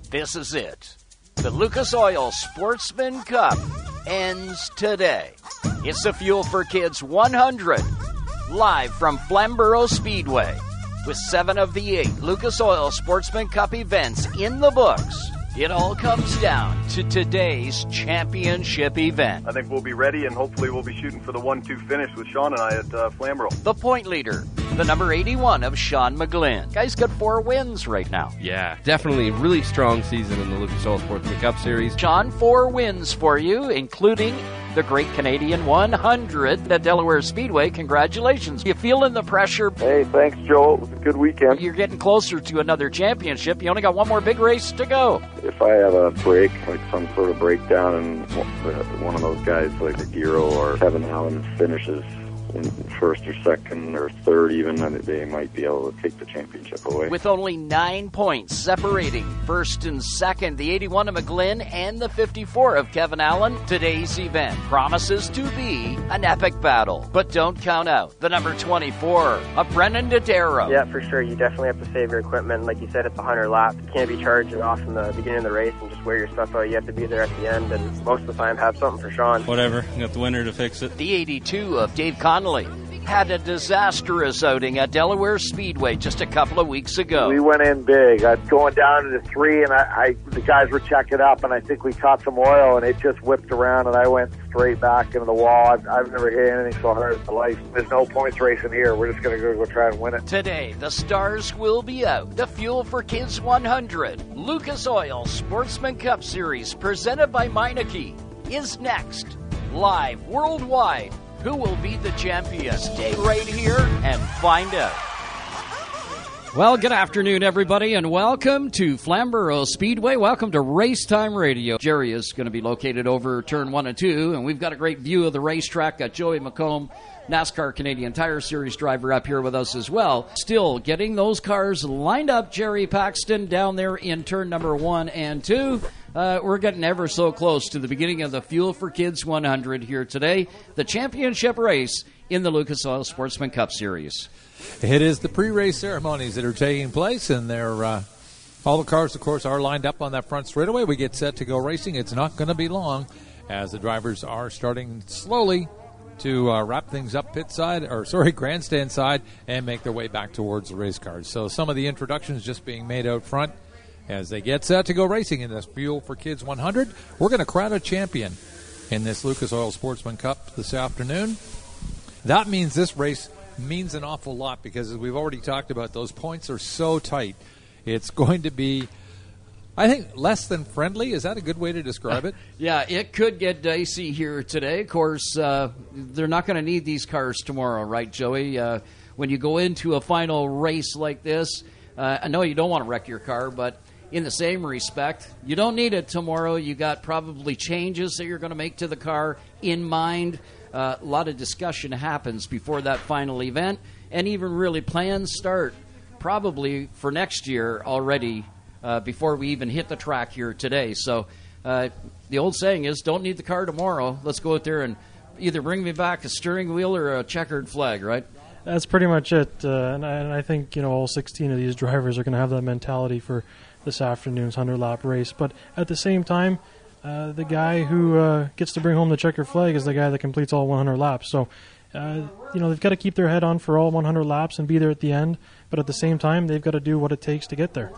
This is it. The Lucas Oil Sportsman Cup ends today. It's the Fuel for Kids 100, live from Flamborough Speedway, with 7 of the 8 Lucas Oil Sportsman Cup events in the books. It all comes down to today's championship event. I think we'll be ready, and hopefully we'll be shooting for the 1-2 finish with Sean and I at Flamborough. The point leader, the number 81 of Sean McGlynn. Guy's got 4 wins right now. Yeah, definitely really strong season in the Lucas Oil Sportsman Cup Series. Sean, 4 wins for you, including the Great Canadian 100 at Delaware Speedway. Congratulations. You feeling the pressure? Hey, thanks, Joe. It was a good weekend. You're getting closer to another championship. You only got one more big race to go. If I have a break, like some sort of breakdown, and one of those guys like Giro or Kevin Allen finishes in first or second or third even, then they might be able to take the championship away. With only 9 points separating first and second, the 81 of McGlynn and the 54 of Kevin Allen, today's event promises to be an epic battle. But don't count out the number 24 of Brennan Dodaro. Yeah, for sure. You definitely have to save your equipment. Like you said, it's a 100 lap. You can't be charging off in the beginning of the race and just wear your stuff out. You have to be there at the end, and most of the time have something for Sean. Whatever. You got the winner to fix it. The 82 of Dave Connolly had a disastrous outing at Delaware Speedway just a couple of weeks ago. We went in big. I was going down to the 3, and the guys were checking up, and I think we caught some oil, and it just whipped around, and I went straight back into the wall. I've never hit anything so hard in my life. There's no points racing here. We're just going to go try and win it. Today, the stars will be out. The Fuel for Kids 100 Lucas Oil Sportsman Cup Series, presented by Meineke, is next. Live worldwide. Who will be the champion? Stay right here and find out. Well, good afternoon, everybody, and welcome to Flamborough Speedway. Welcome to Racetime Radio. Jerry is going to be located over turn 1 and 2, and we've got a great view of the racetrack. Got Joey McComb, NASCAR Canadian Tire Series driver, up here with us as well. Still getting those cars lined up. Jerry Paxton down there in turn number 1 and 2. We're getting ever so close to the beginning of the Fuel for Kids 100 here today, the championship race in the Lucas Oil Sportsman Cup Series. It is the pre-race ceremonies that are taking place, and all the cars, of course, are lined up on that front straightaway. We get set to go racing. It's not going to be long as the drivers are starting slowly to wrap things up grandstand side, and make their way back towards the race cars. So some of the introductions just being made out front as they get set to go racing in this Fuel for Kids 100. We're going to crown a champion in this Lucas Oil Sportsman Cup this afternoon. That means this race means an awful lot because, as we've already talked about, those points are so tight. It's going to be, I think, less than friendly. Is that a good way to describe it? Yeah, it could get dicey here today. Of course, they're not going to need these cars tomorrow, right, Joey? When you go into a final race like this, I know you don't want to wreck your car, but in the same respect, you don't need it tomorrow. You got probably changes that you're going to make to the car in mind. A lot of discussion happens before that final event, and even really plans start probably for next year already before we even hit the track here today. So the old saying is, don't need the car tomorrow. Let's go out there and either bring me back a steering wheel or a checkered flag, right? That's pretty much it. And I think, all 16 of these drivers are going to have that mentality for this afternoon's 100-lap race. But at the same time, the guy who gets to bring home the checkered flag is the guy that completes all 100 laps. So, they've got to keep their head on for all 100 laps and be there at the end. But at the same time, they've got to do what it takes to get there.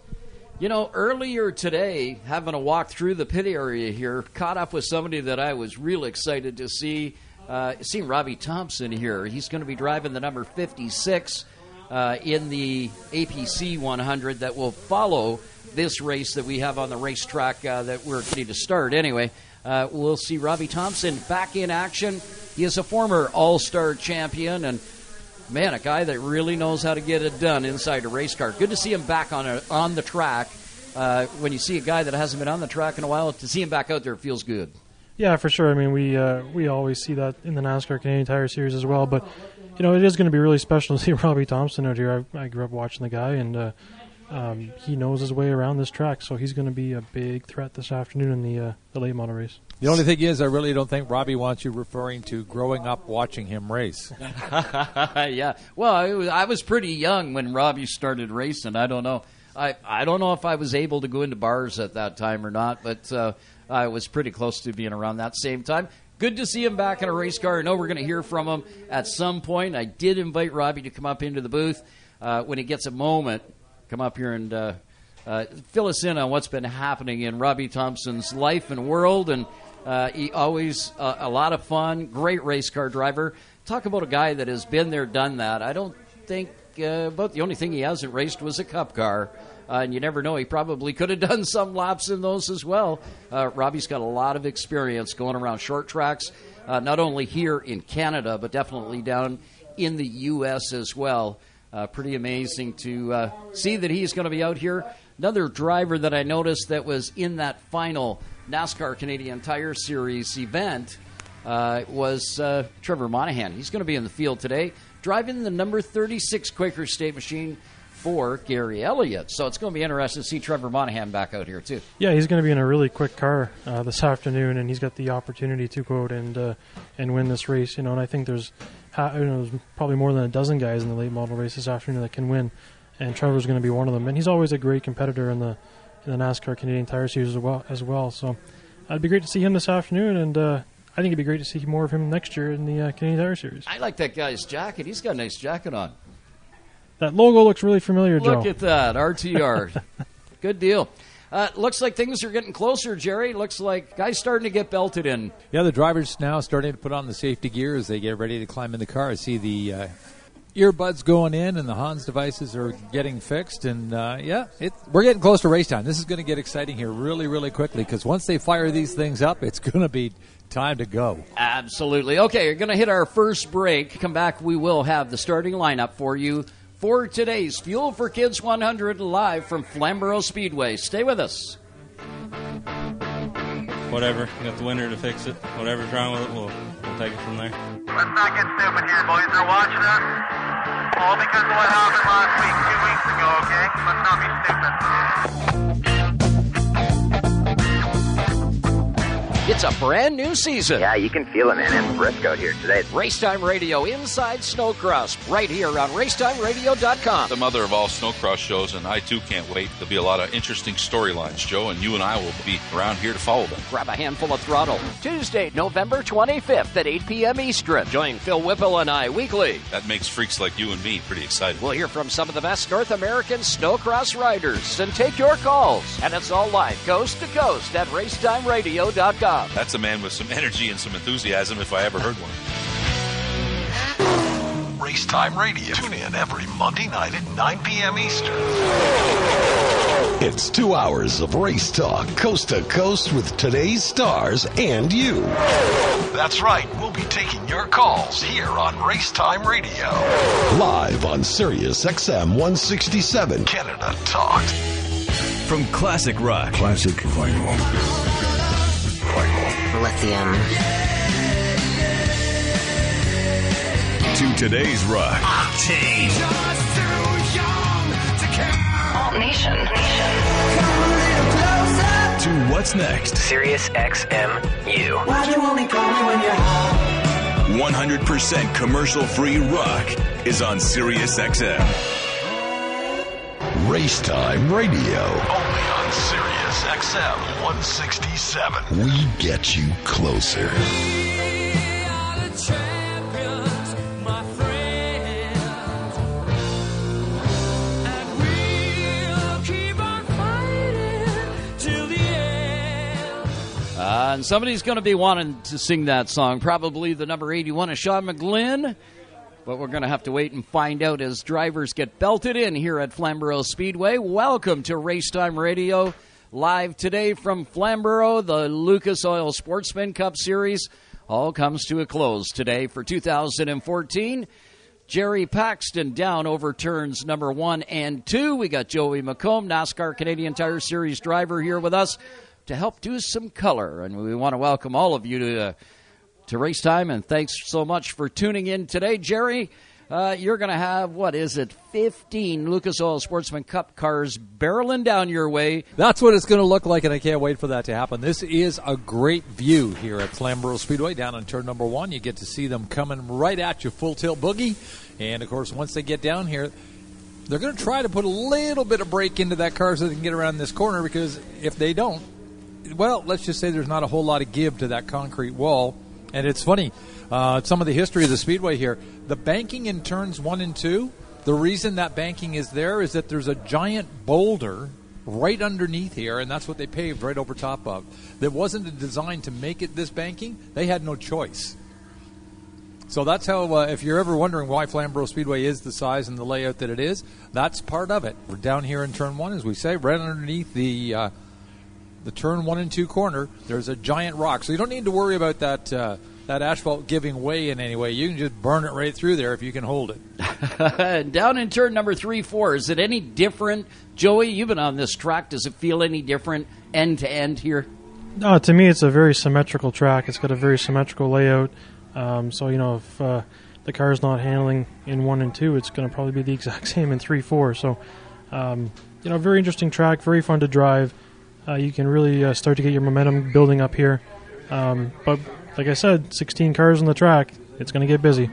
Earlier today, having a walk through the pit area here, caught up with somebody that I was real excited to see. Seen Robbie Thompson here. He's going to be driving the number 56 in the APC 100 that will follow this race that we have on the racetrack that we're getting to start. Anyway, we'll see Robbie Thompson back in action. He is a former All-Star champion and, man, a guy that really knows how to get it done inside a race car. Good to see him back on the track. When you see a guy that hasn't been on the track in a while, to see him back out there feels good. Yeah, for sure. I mean, we always see that in the NASCAR Canadian Tire Series as well. But, it is going to be really special to see Robbie Thompson out here. I grew up watching the guy, and he knows his way around this track. So he's going to be a big threat this afternoon in the late model race. The only thing is, I really don't think Robbie wants you referring to growing up watching him race. Yeah. Well, I was pretty young when Robbie started racing. I don't know. I don't know if I was able to go into bars at that time or not, but I was pretty close to being around that same time. Good to see him back in a race car. I know we're going to hear from him at some point. I did invite Robbie to come up into the booth when he gets a moment. Come up here and fill us in on what's been happening in Robbie Thompson's life and world. And he always a lot of fun, great race car driver. Talk about a guy that has been there, done that. I don't think about the only thing he hasn't raced was a Cup car. And you never know, he probably could have done some laps in those as well. Robbie's got a lot of experience going around short tracks, not only here in Canada, but definitely down in the U.S. as well. Pretty amazing to see that he's going to be out here. Another driver that I noticed that was in that final NASCAR Canadian Tire Series event was Trevor Monahan. He's going to be in the field today, driving the number 36 Quaker State machine for Gary Elliott. So it's going to be interesting to see Trevor Monahan back out here, too. Yeah, he's going to be in a really quick car this afternoon, and he's got the opportunity to go out and win this race. And I think there's probably more than a dozen guys in the late model race this afternoon that can win, and Trevor's going to be one of them. And he's always a great competitor in the NASCAR Canadian Tire Series as well. So it'd be great to see him this afternoon, and I think it'd be great to see more of him next year in the Canadian Tire Series. I like that guy's jacket. He's got a nice jacket on. That logo looks really familiar, Joe. Look at that, RTR. Good deal. Looks like things are getting closer, Jerry. Looks like guys starting to get belted in. Yeah, the drivers now starting to put on the safety gear as they get ready to climb in the car. I see the earbuds going in and the Hans devices are getting fixed. And, we're getting close to race time. This is going to get exciting here really, really quickly because once they fire these things up, it's going to be time to go. Absolutely. Okay, you're going to hit our first break. Come back, we will have the starting lineup for you for today's Fuel for Kids 100 live from Flamborough Speedway. Stay with us. Whatever. You got the winner to fix it. Whatever's wrong with it, we'll take it from there. Let's not get stupid here, boys. They're watching us. All because of what happened last week, 2 weeks ago, okay? Let's not be stupid. It's a brand new season. Yeah, you can feel it, man. It's brisk out here today. Racetime Radio Inside Snowcross, right here on racetimeradio.com. The mother of all Snowcross shows, and I too can't wait. There'll be a lot of interesting storylines, Joe, and you and I will be around here to follow them. Grab a handful of throttle. Tuesday, November 25th at 8 p.m. Eastern. Join Phil Whipple and I weekly. That makes freaks like you and me pretty excited. We'll hear from some of the best North American Snowcross riders and take your calls. And it's all live, coast to coast at racetimeradio.com. That's a man with some energy and some enthusiasm if I ever heard one. Racetime Radio. Tune in every Monday night at 9 p.m. Eastern. It's 2 hours of race talk, coast to coast with today's stars and you. That's right. We'll be taking your calls here on Racetime Radio. Live on Sirius XM 167 Canada Talked. From classic rock. Classic vinyl. Lithium. To today's rock. Octane. Alt Nation. To what's next. Sirius XM-U. Why'd you only call me when you're high? 100% commercial-free rock is on Sirius XM. Racetime Radio. Only on Sirius XM 167. We get you closer. And somebody's going to be wanting to sing that song, probably the number 81 of Sean McGlynn. But we're going to have to wait and find out as drivers get belted in here at Flamborough Speedway. Welcome to Racetime Radio. Live today from Flamborough, the Lucas Oil Sportsman Cup Series all comes to a close today for 2014. Jerry Paxton down over turns number 1 and 2. We got Joey McComb, NASCAR Canadian Tire Series driver, here with us to help do some color. And we want to welcome all of you to Race Time, and thanks so much for tuning in today. Jerry, you're going to have, 15 Lucas Oil Sportsman Cup cars barreling down your way. That's what it's going to look like, and I can't wait for that to happen. This is a great view here at Flamborough Speedway down on turn number 1. You get to see them coming right at you, full tilt boogie. And, of course, once they get down here, they're going to try to put a little bit of brake into that car so they can get around this corner, because if they don't, well, let's just say there's not a whole lot of give to that concrete wall. And it's funny, some of the history of the Speedway here, the banking in turns 1 and 2, the reason that banking is there is that there's a giant boulder right underneath here, and that's what they paved right over top of. That wasn't designed to make it this banking. They had no choice. So that's how, if you're ever wondering why Flamborough Speedway is the size and the layout that it is, that's part of it. We're down here in turn 1, as we say, right underneath the turn 1 and 2 corner. There's a giant rock. So you don't need to worry about that asphalt giving way in any way. You can just burn it right through there if you can hold it. Down in turn number 3, 4, is it any different? Joey, you've been on this track. Does it feel any different end to end here? No, to me it's a very symmetrical track. It's got a very symmetrical layout. So, if the car's not handling in 1 and 2, it's going to probably be the exact same in 3, 4. So, very interesting track, very fun to drive. You can really start to get your momentum building up here. But like I said, 16 cars on the track, it's going to get busy.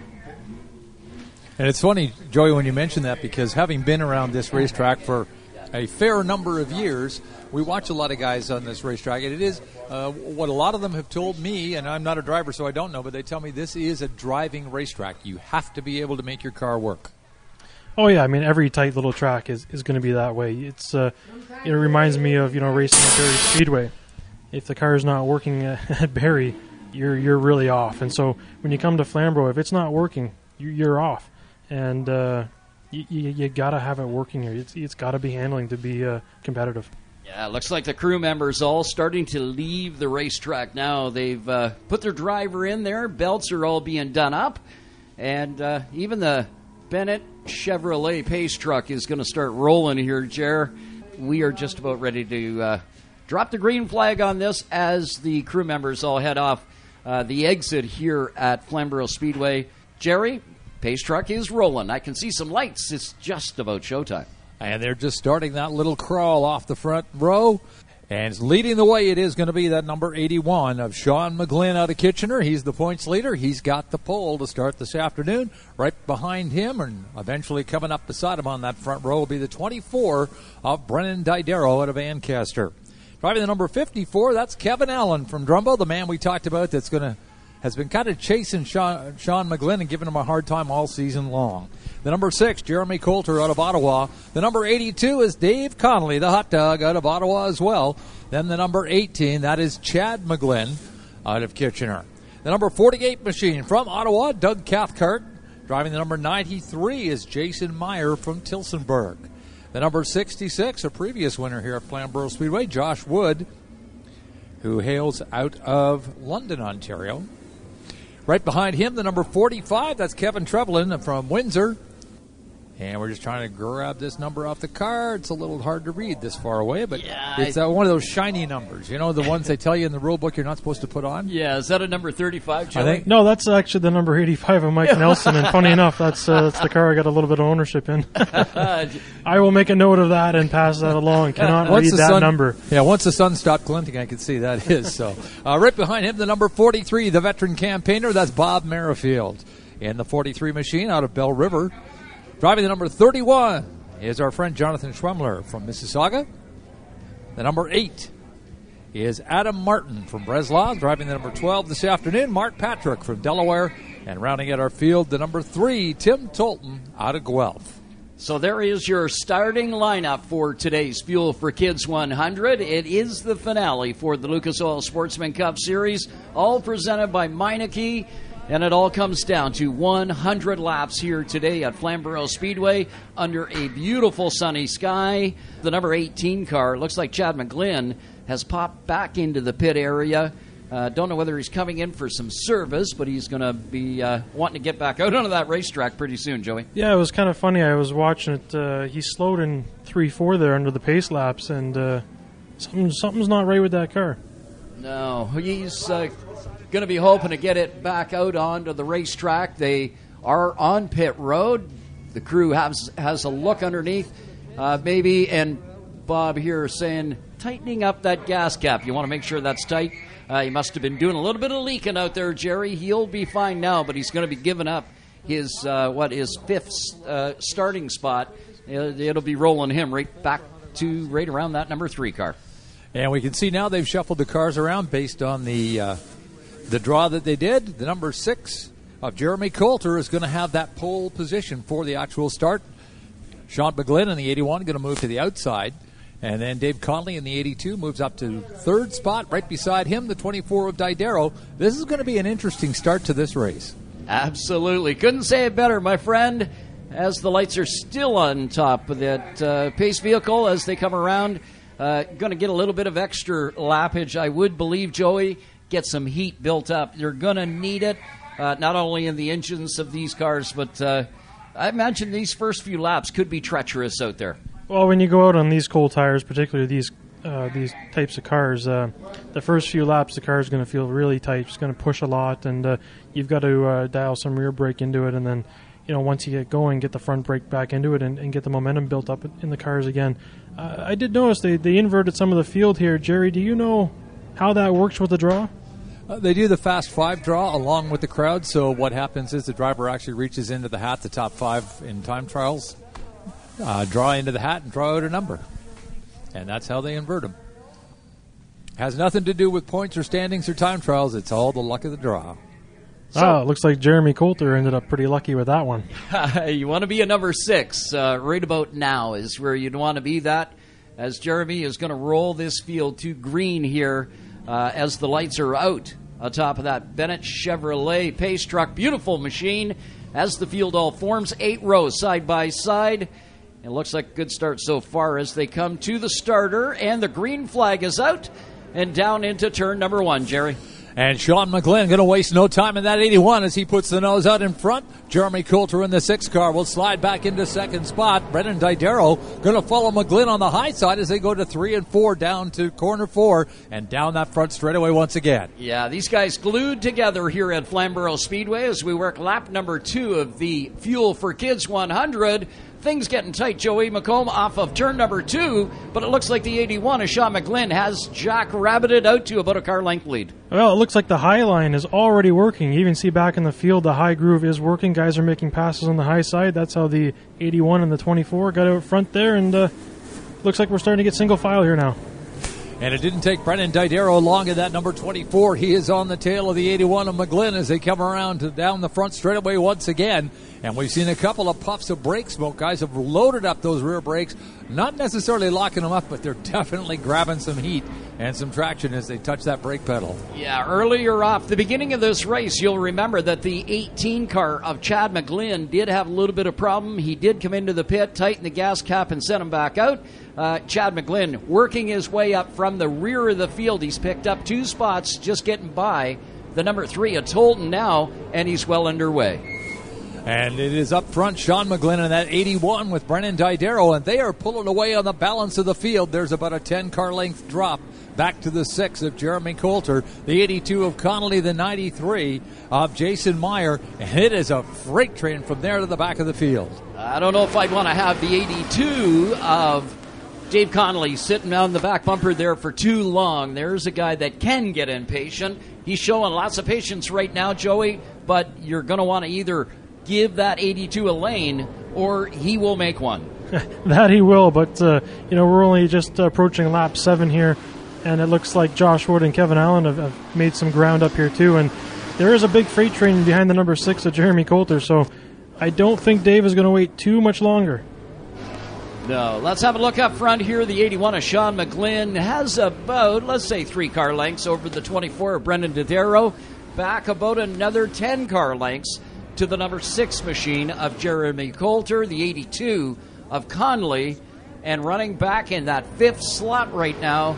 And it's funny, Joey, when you mention that, because having been around this racetrack for a fair number of years, we watch a lot of guys on this racetrack, and it is what a lot of them have told me, and I'm not a driver, so I don't know, but they tell me this is a driving racetrack. You have to be able to make your car work. Oh, yeah. I mean, every tight little track is going to be that way. It's it reminds me of, racing at Barrie Speedway. If the car is not working at Barrie, you're really off. And so when you come to Flamborough, if it's not working, you're off. And you got to have it working here. It's got to be handling to be competitive. Yeah, looks like the crew members all starting to leave the racetrack now. They've put their driver in there. Belts are all being done up. And even the Bennett Chevrolet Pace truck is going to start rolling here, Jer. We are just about ready to drop the green flag on this as the crew members all head off the exit here at Flamborough Speedway. Jerry, Pace truck is rolling. I can see some lights. It's just about showtime. And they're just starting that little crawl off the front row. And leading the way, it is going to be that number 81 of Sean McGlynn out of Kitchener. He's the points leader. He's got the pole to start this afternoon. Right behind him, and eventually coming up beside him on that front row, will be the 24 of Brennan Didero out of Ancaster. Driving the number 54, that's Kevin Allen from Drumbo, the man we talked about has been kind of chasing Sean McGlynn and giving him a hard time all season long. The number 6, Jeremy Coulter out of Ottawa. The number 82 is Dave Connolly, the hot dog, out of Ottawa as well. Then the number 18, that is Chad McGlynn out of Kitchener. The number 48 machine from Ottawa, Doug Cathcart. Driving the number 93 is Jason Meyer from Tilsonburg. The number 66, a previous winner here at Flamborough Speedway, Josh Wood, who hails out of London, Ontario. Right behind him, the number 45, that's Kevin Trevelyan from Windsor. And we're just trying to grab this number off the card. It's a little hard to read this far away, but it's one of those shiny numbers. You know, the ones they tell you in the rule book you're not supposed to put on? Yeah, is that a number 35, Joey? No, that's actually the number 85 of Mike Nelson, and funny enough, that's the car I got a little bit of ownership in. I will make a note of that and pass that along. Cannot read that number. Yeah, once the sun stopped glinting, I could see that is. So, right behind him, the number 43, the veteran campaigner, that's Bob Merrifield. In the 43 machine out of Bell River. Driving the number 31 is our friend Jonathan Schwemmler from Mississauga. The number 8 is Adam Martin from Breslau. Driving the number 12 this afternoon, Mark Patrick from Delaware. And rounding out our field, the number 3, Tim Tolton out of Guelph. So there is your starting lineup for today's Fuel for Kids 100. It is the finale for the Lucas Oil Sportsman Cup Series, all presented by Meineke. And it all comes down to 100 laps here today at Flamborough Speedway under a beautiful sunny sky. The number 18 car, looks like Chad McGlynn, has popped back into the pit area. Don't know whether he's coming in for some service, but he's going to be wanting to get back out onto that racetrack pretty soon, Joey. Yeah, it was kind of funny. I was watching it. He slowed in 3-4 there under the pace laps, and something's not right with that car. No, he's going to be hoping to get it back out onto the racetrack. They are on pit road. The crew has a look underneath, maybe, and Bob here saying, tightening up that gas cap. You want to make sure that's tight. He must have been doing a little bit of leaking out there, Jerry. He'll be fine now, but he's going to be giving up his fifth starting spot it'll be rolling him right back to right around that number 3 car. And we can see now they've shuffled the cars around based on the draw that they did. The number 6 of Jeremy Coulter is going to have that pole position for the actual start. Sean McGlynn in the 81 going to move to the outside. And then Dave Connolly in the 82 moves up to 3rd spot. Right beside him, the 24 of Didero. This is going to be an interesting start to this race. Absolutely. Couldn't say it better, my friend, as the lights are still on top of that pace vehicle as they come around. Going to get a little bit of extra lappage, I would believe, Joey. Get some heat built up. You're going to need it, not only in the engines of these cars, but I imagine these first few laps could be treacherous out there. Well, when you go out on these cold tires, particularly these types of cars, the first few laps the car is going to feel really tight. It's going to push a lot, and you've got to dial some rear brake into it, and then once you get going, get the front brake back into it and get the momentum built up in the cars again. I did notice they inverted some of the field here. Jerry, do you know how that works with the draw? They do the Fast 5 draw along with the crowd, so what happens is the driver actually reaches into the hat, the top 5 in time trials, draw into the hat and draw out a number. And that's how they invert them. Has nothing to do with points or standings or time trials. It's all the luck of the draw. So, it looks like Jeremy Coulter ended up pretty lucky with that one. You want to be a number 6 right about now is where you'd want to be that, as Jeremy is going to roll this field to green here as the lights are out atop of that Bennett Chevrolet pace truck. Beautiful machine as the field all forms. 8 rows side by side. It looks like a good start so far as they come to the starter, and the green flag is out and down into turn number 1, Jerry. And Sean McGlynn going to waste no time in that 81 as he puts the nose out in front. Jeremy Coulter in the 6 car will slide back into 2nd spot. Brendan Didero going to follow McGlynn on the high side as they go to 3 and 4 down to corner 4 and down that front straightaway once again. Yeah, these guys glued together here at Flamborough Speedway as we work lap number 2 of the Fuel for Kids 100. Things getting tight, Joey McComb, off of turn number 2, but it looks like the 81 of Sean McGlynn has Jack Rabbited out to about a car length lead. Well, it looks like the high line is already working. You even see back in the field the high groove is working. Guys are making passes on the high side. That's how the 81 and the 24 got out front there, and looks like we're starting to get single file here now. And it didn't take Brendan Didero long in that number 24. He is on the tail of the 81 of McGlynn as they come around to down the front straightaway once again. And we've seen a couple of puffs of brake smoke. Guys have loaded up those rear brakes, not necessarily locking them up, but they're definitely grabbing some heat and some traction as they touch that brake pedal. Yeah, earlier off the beginning of this race, you'll remember that the 18 car of Chad McGlynn did have a little bit of problem. He did come into the pit, tighten the gas cap, and send him back out. Chad McGlynn working his way up from the rear of the field. He's picked up 2 spots, just getting by the number 3 of Tolton now, and he's well underway. And it is up front, Sean McGlynn in that 81 with Brendan Didero, and they are pulling away on the balance of the field. There's about a 10-car length drop back to the 6 of Jeremy Coulter, the 82 of Connolly, the 93 of Jason Meyer, and it is a freight train from there to the back of the field. I don't know if I'd want to have the 82 of Dave Connolly sitting on the back bumper there for too long. There's a guy that can get impatient. He's showing lots of patience right now, Joey, but you're going to want to either give that 82 a lane or he will make one. That he will, but we're only just approaching lap 7 here, and it looks like Josh Wood and Kevin Allen have made some ground up here too, and there is a big freight train behind the number 6 of Jeremy Coulter, so I don't think Dave is going to wait too much longer. No, let's have a look up front here. The 81 of Sean McGlynn has about, let's say, 3 car lengths over the 24 of Brendan Didero. Back about another 10 car lengths to the number 6 machine of Jeremy Coulter, the 82 of Connolly. And running back in that 5th slot right now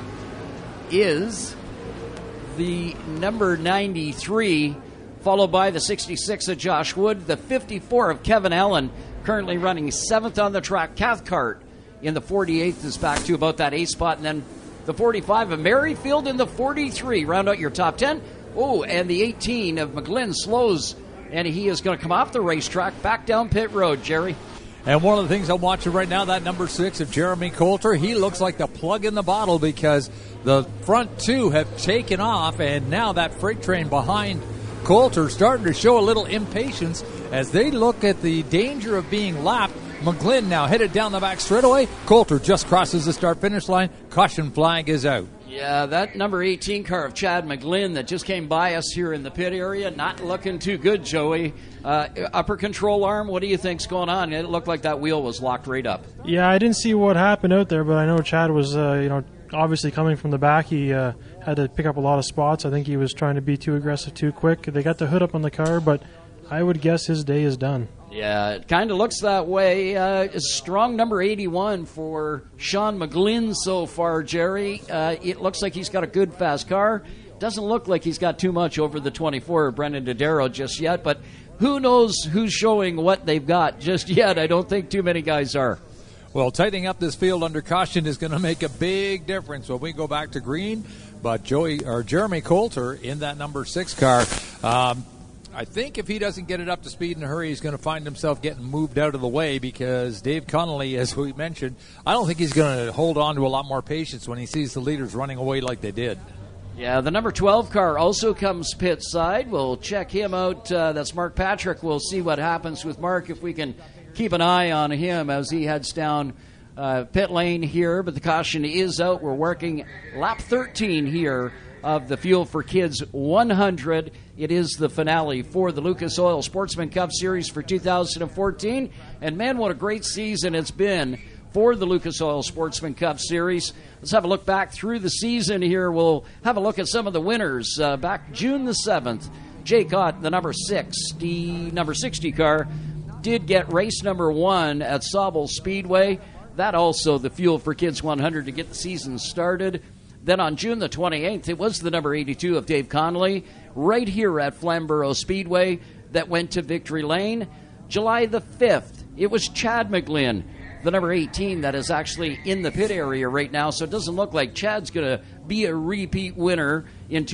is the number 93, followed by the 66 of Josh Wood, the 54 of Kevin Allen, currently running 7th on the track. Cathcart in the 48th is back to about that 8th spot, and then the 45 of Merrifield in the 43. Round out your top 10. Oh, and the 18 of McGlynn slows, and he is going to come off the racetrack back down pit road, Jerry. And one of the things I'm watching right now, that number 6 of Jeremy Coulter, he looks like the plug in the bottle because the front 2 have taken off, and now that freight train behind Coulter starting to show a little impatience as they look at the danger of being lapped. McGlynn now headed down the back straightaway. Coulter just crosses the start-finish line. Caution flag is out. Yeah, that number 18 car of Chad McGlynn that just came by us here in the pit area, not looking too good, Joey. Upper control arm, what do you think's going on? It looked like that wheel was locked right up. Yeah, I didn't see what happened out there, but I know Chad was, obviously coming from the back. He had to pick up a lot of spots. I think he was trying to be too aggressive too quick. They got the hood up on the car, but I would guess his day is done. Yeah, it kind of looks that way. Strong number 81 for Sean McGlynn so far, Jerry. It looks like he's got a good, fast car. Doesn't look like he's got too much over the 24 of Brendan Dodaro just yet, but who knows who's showing what they've got just yet. I don't think too many guys are. Well, tightening up this field under caution is going to make a big difference when we go back to green. But Jeremy Coulter in that number 6 car, I think if he doesn't get it up to speed in a hurry, he's going to find himself getting moved out of the way because Dave Connolly, as we mentioned, I don't think he's going to hold on to a lot more patience when he sees the leaders running away like they did. Yeah, the number 12 car also comes pit side. We'll check him out. That's Mark Patrick. We'll see what happens with Mark if we can keep an eye on him as he heads down pit lane here. But the caution is out. We're working lap 13 here of the Fuel for Kids 100. It is the finale for the Lucas Oil Sportsman Cup Series for 2014. And, man, what a great season it's been for the Lucas Oil Sportsman Cup Series. Let's have a look back through the season here. We'll have a look at some of the winners. Back June the 7th, Jay Cott, the number 60 car, did get race number 1 at Sauble Speedway. That also the Fuel for Kids 100 to get the season started. Then on June the 28th, it was the number 82 of Dave Connolly right here at Flamborough Speedway that went to Victory Lane. July the 5th, it was Chad McGlynn, the number 18 that is actually in the pit area right now. So it doesn't look like Chad's going to be a repeat winner in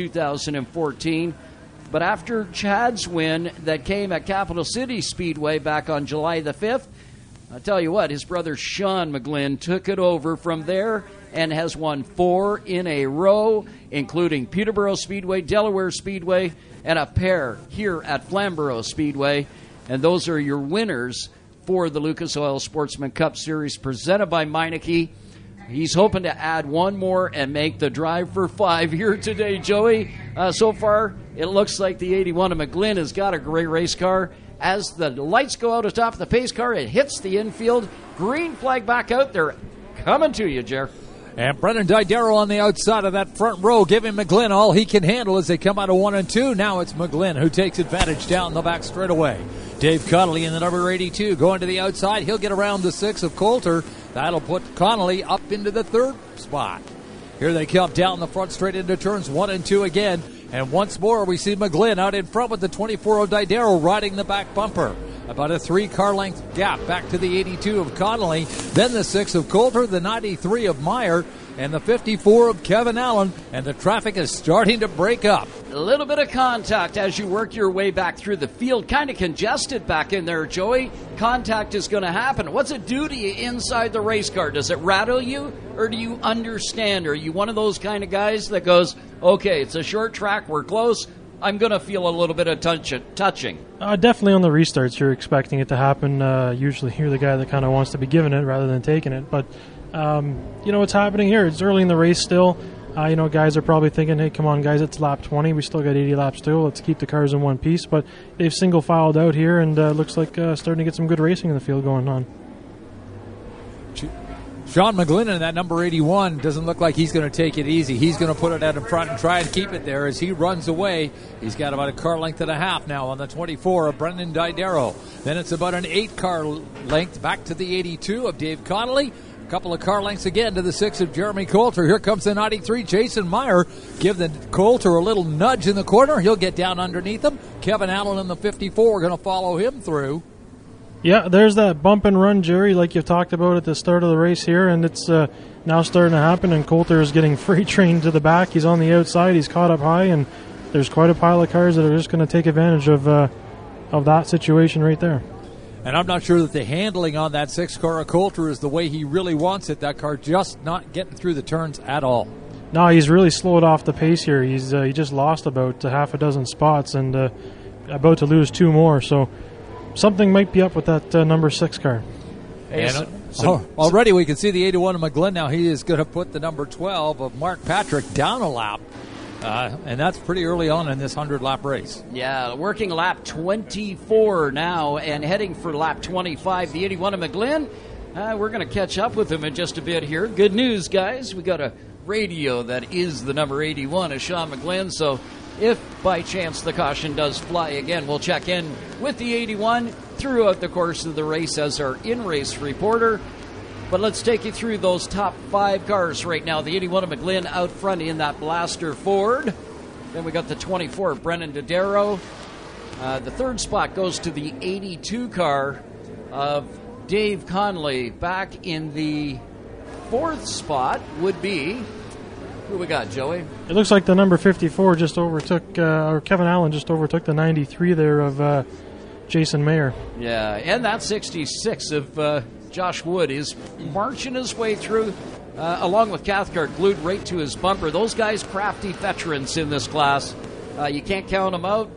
2014. But after Chad's win that came at Capital City Speedway back on July the 5th, I'll tell you what, his brother Sean McGlynn took it over from there and has won 4 in a row, including Peterborough Speedway, Delaware Speedway, and a pair here at Flamborough Speedway. And those are your winners for the Lucas Oil Sportsman Cup Series presented by Meineke. He's hoping to add one more and make the drive for 5 here today, Joey. So far, it looks like the 81 of McGlynn has got a great race car. As the lights go out atop the pace car, it hits the infield. Green flag back out there. Coming to you, Jer. And Brendan Dodaro on the outside of that front row, giving McGlynn all he can handle as they come out of 1 and 2. Now it's McGlynn who takes advantage down the back straightaway. Dave Connolly in the number 82 going to the outside. He'll get around the 6 of Coulter. That'll put Connolly up into the 3rd spot. Here they come down the front straight into turns 1 and 2 again. And once more we see McGlynn out in front with the 24 of Dodaro riding the back bumper. About a 3-car length gap back to the 82 of Connolly, then the 6 of Coulter, the 93 of Meyer, and the 54 of Kevin Allen, and the traffic is starting to break up. A little bit of contact as you work your way back through the field. Kind of congested back in there, Joey. Contact is going to happen. What's it do to you inside the race car? Does it rattle you, or do you understand? Are you one of those kind of guys that goes, okay, it's a short track, we're close, I'm going to feel a little bit of touching? Definitely on the restarts, you're expecting it to happen. Usually you're the guy that kind of wants to be giving it rather than taking it. But, what's happening here? It's early in the race still. Guys are probably thinking, hey, come on, guys, it's lap 20. We still got 80 laps to go. Let's keep the cars in one piece. But they've single-filed out here, and looks like starting to get some good racing in the field going on. Sean McGlynn in that number 81 doesn't look like he's going to take it easy. He's going to put it out in front and try and keep it there as he runs away. He's got about a car length and a half now on the 24 of Brendan Dodaro. Then it's about an 8-car length back to the 82 of Dave Connolly. A couple of car lengths again to the 6 of Jeremy Coulter. Here comes the 93, Jason Meyer. Give the Coulter a little nudge in the corner. He'll get down underneath him. Kevin Allen in the 54 going to follow him through. Yeah, there's that bump and run, Jerry, like you talked about at the start of the race here, and it's now starting to happen, and Coulter is getting freight trained to the back. He's on the outside. He's caught up high, and there's quite a pile of cars that are just going to take advantage of that situation right there. And I'm not sure that the handling on that 6-car of Coulter is the way he really wants it. That car just not getting through the turns at all. No, he's really slowed off the pace here. He just lost about half a dozen spots and about to lose 2 more, so something might be up with that number 6 car. And already we can see the 81 of McGlynn now. He is going to put the number 12 of Mark Patrick down a lap. And that's pretty early on in this 100-lap race. Yeah, working lap 24 now and heading for lap 25. The 81 of McGlynn, we're going to catch up with him in just a bit here. Good news, guys. We got a radio that is the number 81 of Sean McGlynn. So if by chance the caution does fly again, we'll check in with the 81 throughout the course of the race as our in-race reporter. But let's take you through those top 5 cars right now. The 81 of McGlynn out front in that Blaster Ford. Then we got the 24 of Brennan Dodaro. The third spot goes to the 82 car of Dave Conley. Back in the fourth spot would be, who we got, Joey? It looks like the number 54 just overtook, or Kevin Allen just overtook the 93 there of Jason Mayer. Yeah, and that 66 of Josh Wood is marching his way through, along with Cathcart glued right to his bumper. Those guys, crafty veterans in this class. You can't count them out.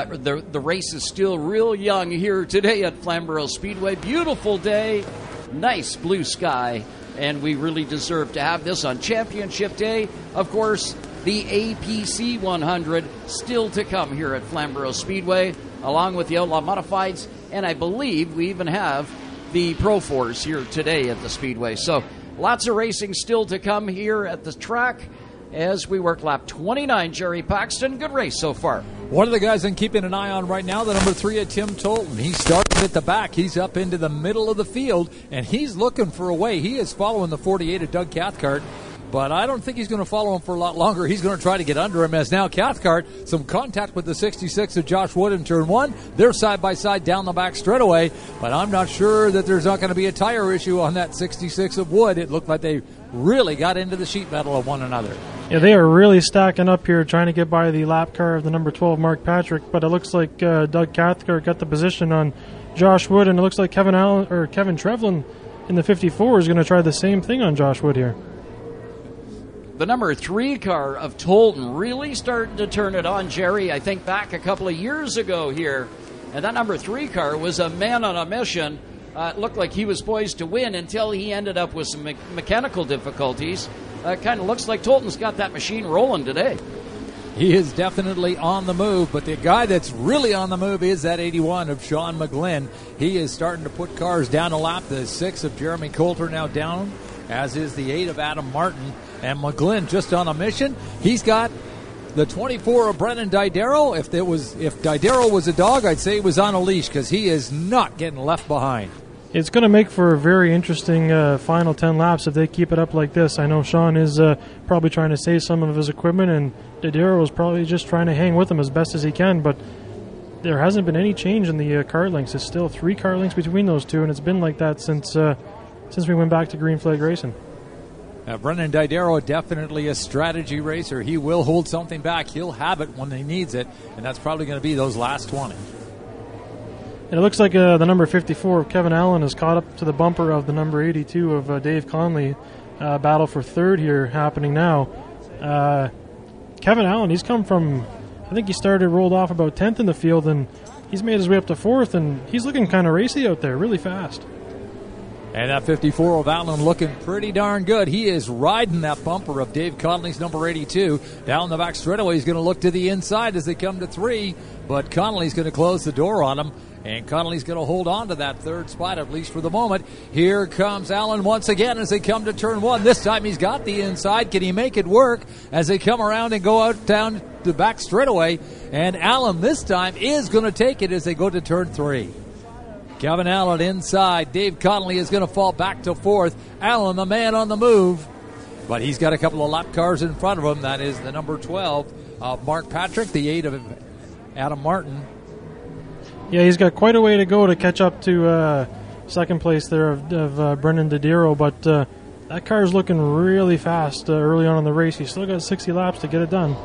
The race is still real young here today at Flamborough Speedway. Beautiful day, nice blue sky, and we really deserve to have this on Championship Day. Of course, the APC 100 still to come here at Flamborough Speedway, along with the Outlaw Modifieds, and I believe we even have the Pro Fours here today at the Speedway. So lots of racing still to come here at the track as we work lap 29. Jerry Paxton, good race so far. One of the guys I'm keeping an eye on right now, the number 3 of Tim Tolton. He started at the back. He's up into the middle of the field, and he's looking for a way. He is following the 48 of Doug Cathcart, but I don't think he's going to follow him for a lot longer. He's going to try to get under him as now Cathcart, some contact with the 66 of Josh Wood in turn 1. They're side by side down the back straightaway, but I'm not sure that there's not going to be a tire issue on that 66 of Wood. It looked like they really got into the sheet metal of one another. Yeah, they are really stacking up here, trying to get by the lap car of the number 12, Mark Patrick, but it looks like Doug Cathcart got the position on Josh Wood, and it looks like Kevin Trevlin in the 54 is going to try the same thing on Josh Wood here. The number 3 car of Tolton really starting to turn it on, Jerry. I think back a couple of years ago here, and that number 3 car was a man on a mission. It looked like he was poised to win until he ended up with some mechanical difficulties. Kind of looks like Tolton's got that machine rolling today. He is definitely on the move, but the guy that's really on the move is that 81 of Sean McGlynn. He is starting to put cars down a lap. The 6 of Jeremy Coulter now down, as is the 8 of Adam Martin. And McGlynn just on a mission. He's got the 24 of Brennan Dodaro. If Dodaro was a dog, I'd say he was on a leash, because he is not getting left behind. It's going to make for a very interesting final 10 laps if they keep it up like this. I know Sean is probably trying to save some of his equipment, and Dodaro is probably just trying to hang with him as best as he can, but there hasn't been any change in the car lengths. It's still 3 car lengths between those two, and it's been like that since we went back to Green Flag Racing. Brennan Dodaro, definitely a strategy racer. He will hold something back. He'll have it when he needs it, and that's probably going to be those last 20. And it looks like the number 54 of Kevin Allen is caught up to the bumper of the number 82 of Dave Conley. Battle for third here happening now. Kevin Allen, he's come from, I think he rolled off about 10th in the field, and he's made his way up to 4th, and he's looking kind of racy out there, really fast. And that 54 of Allen looking pretty darn good. He is riding that bumper of Dave Conley's number 82. Down the back straightaway, he's going to look to the inside as they come to 3, but Conley's going to close the door on him. And Connolly's going to hold on to that third spot, at least for the moment. Here comes Allen once again as they come to turn 1. This time he's got the inside. Can he make it work as they come around and go out down the back straightaway? And Allen this time is going to take it as they go to turn 3. Kevin Allen inside. Dave Connolly is going to fall back to 4th. Allen, the man on the move. But he's got a couple of lap cars in front of him. That is the number 12 of Mark Patrick, the 8 of Adam Martin. Yeah, he's got quite a way to go to catch up to second place there of Brennan Dodaro, but that car is looking really fast early on in the race. He's still got 60 laps to get it done.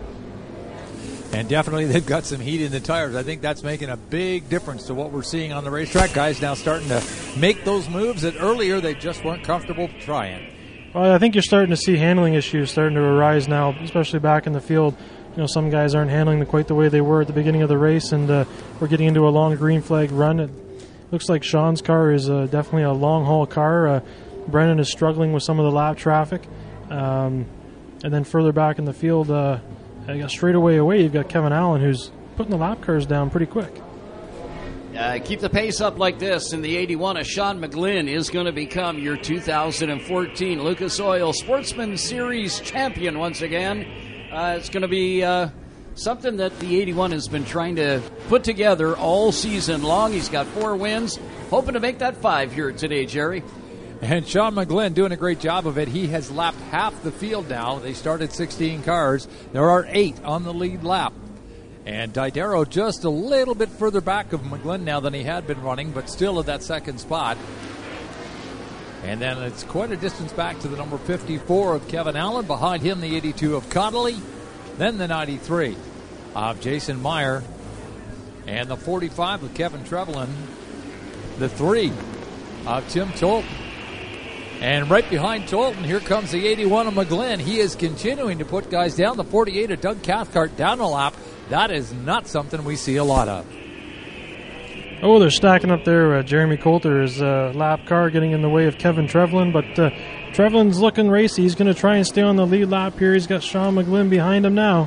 And definitely they've got some heat in the tires. I think that's making a big difference to what we're seeing on the racetrack. Guys now starting to make those moves that earlier they just weren't comfortable trying. Well, I think you're starting to see handling issues starting to arise now, especially back in the field. You know, some guys aren't handling quite the way they were at the beginning of the race, and we're getting into a long green flag run. looks like Sean's car is definitely a long-haul car. Brennan is struggling with some of the lap traffic. And then further back in the field, straight away, you've got Kevin Allen, who's putting the lap cars down pretty quick. Keep the pace up like this, and the 81 of Sean McGlynn is going to become your 2014 Lucas Oil Sportsman Series champion once again. It's going to be something that the 81 has been trying to put together all season long. He's got 4 wins, hoping to make that 5 here today, Jerry. And Sean McGlynn doing a great job of it. He has lapped half the field now. They started 16 cars. There are 8 on the lead lap. And Didero just a little bit further back of McGlynn now than he had been running, but still at that second spot. And then it's quite a distance back to the number 54 of Kevin Allen. Behind him, the 82 of Connolly. Then the 93 of Jason Meyer. And the 45 of Kevin Trevelyan. The 3 of Tim Tolton. And right behind Tolton, here comes the 81 of McGlynn. He is continuing to put guys down. The 48 of Doug Cathcart down a lap. That is not something we see a lot of. Oh, they're stacking up there. Jeremy Coulter is lap car getting in the way of Kevin Trevelyan, but Trevelyan's looking racy. He's going to try and stay on the lead lap here. He's got Sean McGlynn behind him now.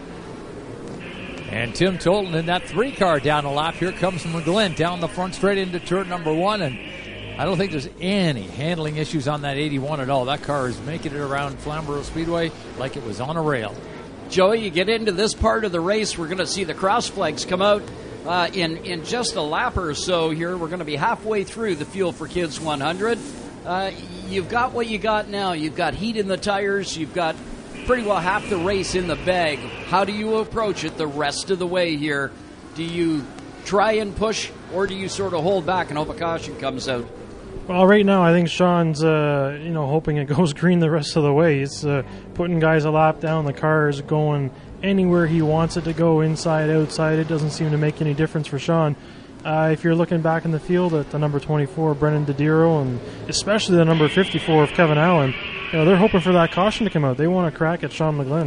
And Tim Tolton in that 3 car down a lap. Here comes McGlynn down the front straight into turn number 1, and I don't think there's any handling issues on that 81 at all. That car is making it around Flamborough Speedway like it was on a rail. Joey, you get into this part of the race, we're going to see the cross flags come out in just a lap or so here. We're going to be halfway through the Fuel for Kids 100. You've got what you got now. You've got heat in the tires. You've got pretty well half the race in the bag. How do you approach it the rest of the way here? Do you try and push, or do you sort of hold back and hope a caution comes out? Well, right now I think Sean's hoping it goes green the rest of the way. He's putting guys a lap down. The car is going anywhere he wants it to go, inside, outside. It doesn't seem to make any difference for Sean. If you're looking back in the field at the number 24, Brennan Didero, and especially the number 54 of Kevin Allen, they're hoping for that caution to come out. They want to crack at Sean McGlynn.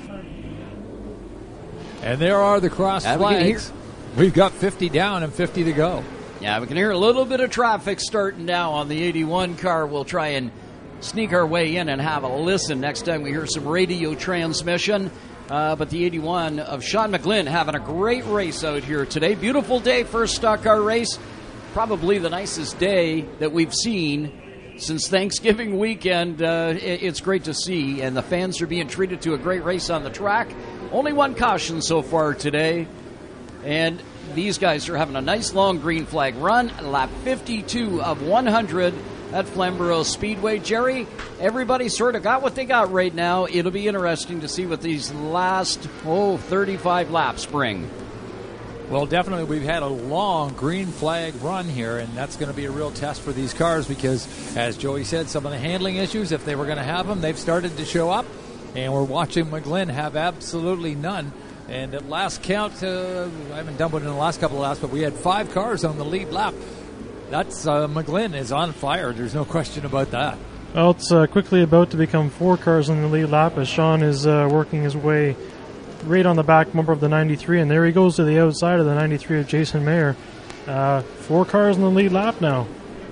And there are the cross flags. We've got 50 down and 50 to go. Yeah, we can hear a little bit of traffic starting now on the 81 car. We'll try and sneak our way in and have a listen next time we hear some radio transmission. But the 81 of Sean McGlynn having a great race out here today. Beautiful day for a stock car race. Probably the nicest day that we've seen since Thanksgiving weekend. It's great to see, and the fans are being treated to a great race on the track. Only 1 caution so far today, and these guys are having a nice long green flag run. Lap 52 of 100 at Flamborough Speedway. Jerry, everybody sort of got what they got right now. It'll be interesting to see what these last 35 laps bring. Well, definitely we've had a long green flag run here, and that's going to be a real test for these cars because, as Joey said, some of the handling issues, if they were going to have them, they've started to show up, and we're watching McGlynn have absolutely none. And at last count, I haven't done one in the last couple of laps, but we had 5 cars on the lead lap. That's McGlynn is on fire. There's no question about that. Well, it's quickly about to become 4 cars on the lead lap as Sean is working his way right on the back bumper of the 93, and there he goes to the outside of the 93 of Jason Mayer. 4 cars on the lead lap now.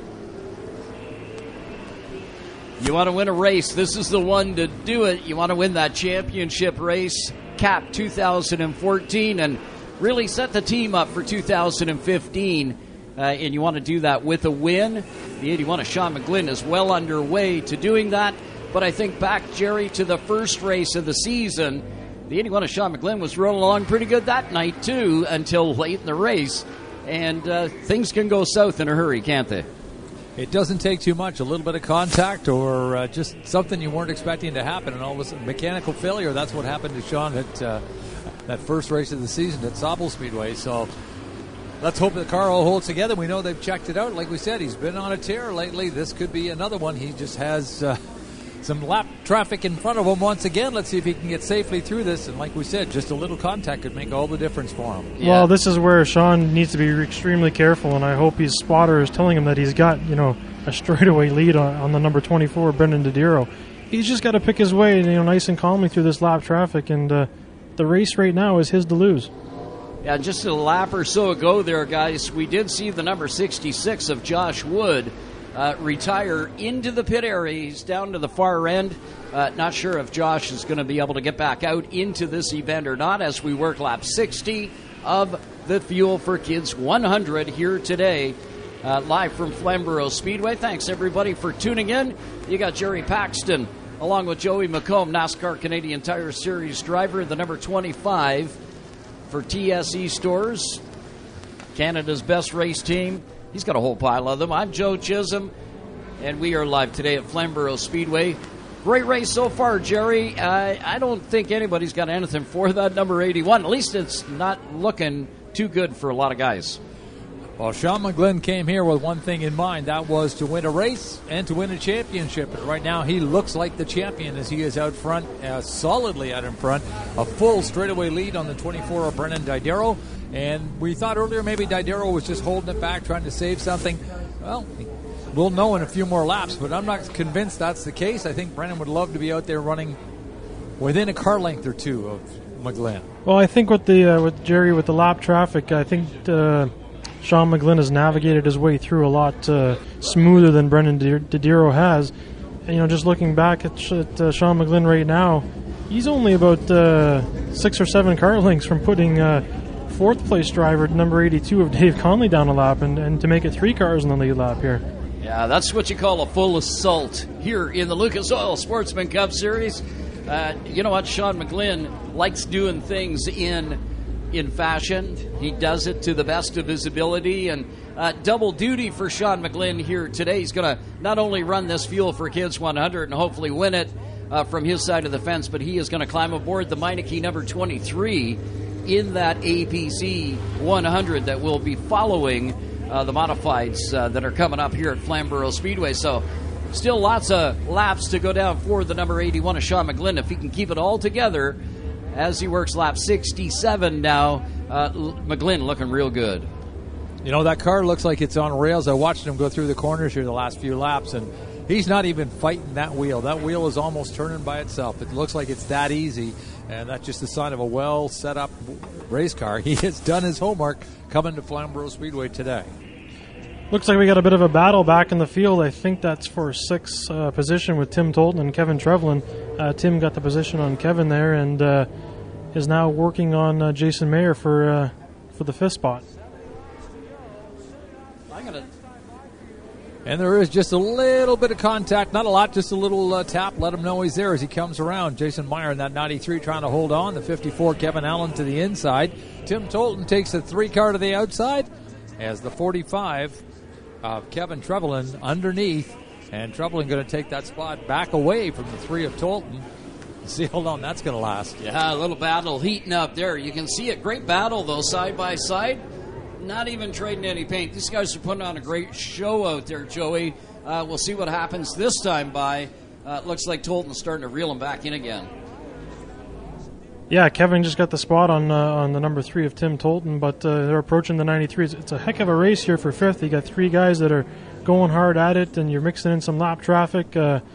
You want to win a race, this is the one to do it. You want to win that championship race, CAP 2014, and really set the team up for 2015. And you want to do that with a win. The 81 of Sean McGlynn is well underway to doing that. But I think back, Jerry, to the first race of the season, the 81 of Sean McGlynn was rolling along pretty good that night, too, until late in the race. And things can go south in a hurry, can't they? It doesn't take too much, a little bit of contact or just something you weren't expecting to happen, and all of a sudden mechanical failure. That's what happened to Sean at that first race of the season at Sauble Speedway. So let's hope the car all holds together. We know they've checked it out. Like we said, he's been on a tear lately. This could be another one. He just has some lap traffic in front of him once again. Let's see if he can get safely through this. And like we said, just a little contact could make all the difference for him. Yeah. Well, this is where Sean needs to be extremely careful, and I hope his spotter is telling him that he's got, a straightaway lead on the number 24, Brendan Didero. He's just got to pick his way, nice and calmly through this lap traffic, and the race right now is his to lose. Yeah, just a lap or so ago there, guys, we did see the number 66 of Josh Wood retire into the pit area. He's down to the far end. Not sure if Josh is going to be able to get back out into this event or not as we work lap 60 of the Fuel for Kids 100 here today, live from Flamborough Speedway. Thanks, everybody, for tuning in. You got Jerry Paxton along with Joey McComb, NASCAR Canadian Tire Series driver, the number 25 for TSE Stores, Canada's best race team. He's got a whole pile of them. I'm Joe Chisholm, and we are live today at Flamborough Speedway. Great race so far, Jerry. I don't think anybody's got anything for that number 81. At least it's not looking too good for a lot of guys. Well, Sean McGlynn came here with one thing in mind. That was to win a race and to win a championship. And right now he looks like the champion as he is out front, solidly out in front. A full straightaway lead on the 24 of Brennan Didero. And we thought earlier maybe Didero was just holding it back, trying to save something. Well, we'll know in a few more laps, but I'm not convinced that's the case. I think Brennan would love to be out there running within a car length or two of McGlynn. Well, I think with Jerry, with the lap traffic, I think Sean McGlynn has navigated his way through a lot smoother than Brennan Didero has. And, just looking back at Sean McGlynn right now, he's only about 6 or 7 car lengths from putting fourth place driver number 82 of Dave Conley down a lap and to make it 3 cars in the lead lap here. Yeah, that's what you call a full assault here in the Lucas Oil Sportsman Cup Series. You know what? Sean McGlynn likes doing things in fashion. He does it to the best of his ability, and double duty for Sean McGlynn here today. He's going to not only run this Fuel for Kids 100 and hopefully win it from his side of the fence, but he is going to climb aboard the Meineke number 23 in that APC 100 that will be following the modifieds that are coming up here at Flamborough Speedway. So still lots of laps to go down for the number 81 of Sean McGlynn. If he can keep it all together as he works lap 67 now, McGlynn looking real good. That car looks like it's on rails. I watched him go through the corners here the last few laps, and he's not even fighting that wheel. That wheel is almost turning by itself. It looks like it's that easy, and that's just a sign of a well-set-up race car. He has done his homework coming to Flamborough Speedway today. Looks like we got a bit of a battle back in the field. I think that's for 6th position with Tim Tolton and Kevin Trevlin. Tim got the position on Kevin there and is now working on Jason Mayer for the 5th spot. And there is just a little bit of contact, not a lot, just a little tap. Let him know he's there as he comes around. Jason Meyer in that 93 trying to hold on. The 54, Kevin Allen to the inside. Tim Tolton takes the 3 car to the outside as the 45 of Kevin Trevlin underneath. And Trevlin going to take that spot back away from the 3 of Tolton. See how long that's going to last. Yeah, a little battle heating up there. You can see it. Great battle, though, side by side. Not even trading any paint. These guys are putting on a great show out there, Joey. We'll see what happens this time by. Looks like Tolton's starting to reel him back in again. Yeah, Kevin just got the spot on the number 3 of Tim Tolton, but they're approaching the 93. It's a heck of a race here for 5th. You got 3 guys that are going hard at it, and you're mixing in some lap traffic.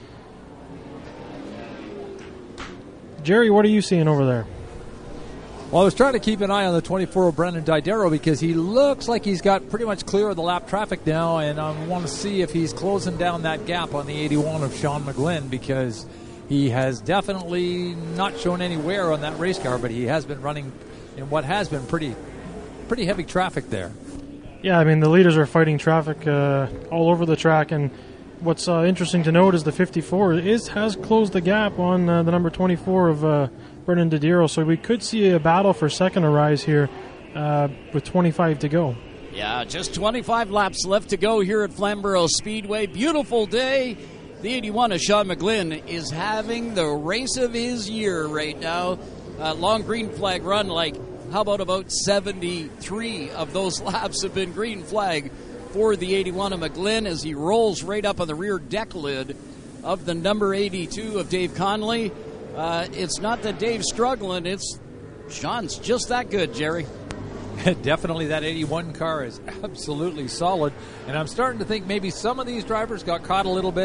Jerry, what are you seeing over there? Well, I was trying to keep an eye on the 24 of Brennan Didero because he looks like he's got pretty much clear of the lap traffic now, and I want to see if he's closing down that gap on the 81 of Sean McGlynn because he has definitely not shown any wear on that race car, but he has been running in what has been pretty heavy traffic there. Yeah, I mean, the leaders are fighting traffic all over the track, and what's interesting to note is the 54 has closed the gap on the number 24 of Brennan Didero, so we could see a battle for second arise here with 25 to go. Yeah, just 25 laps left to go here at Flamborough Speedway. Beautiful day. The 81 of Sean McGlynn is having the race of his year right now. Long green flag run, how about 73 of those laps have been green flag for the 81 of McGlynn as he rolls right up on the rear deck lid of the number 82 of Dave Conley. It's not that Dave's struggling, it's Sean's just that good, Jerry. Definitely that 81 car is absolutely solid, and I'm starting to think maybe some of these drivers got caught a little bit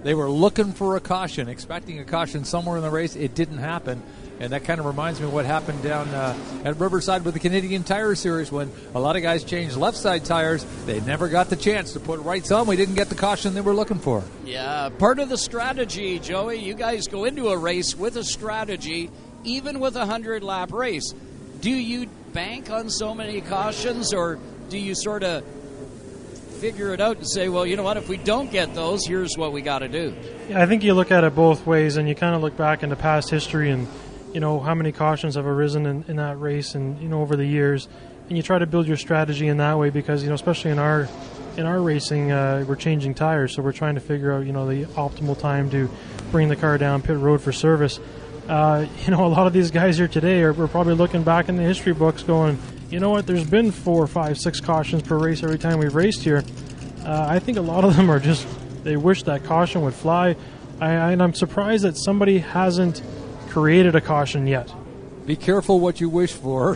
They were looking for a caution, expecting a caution somewhere in the race. It didn't happen. And that kind of reminds me of what happened down at Riverside with the Canadian Tire Series when a lot of guys changed left side tires. They never got the chance to put rights on. We didn't get the caution they were looking for. Yeah, part of the strategy, Joey. You guys go into a race with a strategy, even with a 100-lap race. Do you bank on so many cautions, or do you sort of figure it out and say, well, you know what, if we don't get those, here's what we got to do? Yeah, I think you look at it both ways, and you kind of look back into past history and how many cautions have arisen in that race and, over the years. And you try to build your strategy in that way because, especially in our racing, we're changing tires. So we're trying to figure out, the optimal time to bring the car down pit road for service. A lot of these guys here today we're probably looking back in the history books going, you know what, there's been 4, 5, 6 cautions per race every time we've raced here. I think a lot of them are just, they wish that caution would fly. And I'm surprised that somebody hasn't created a caution yet. Be careful what you wish for.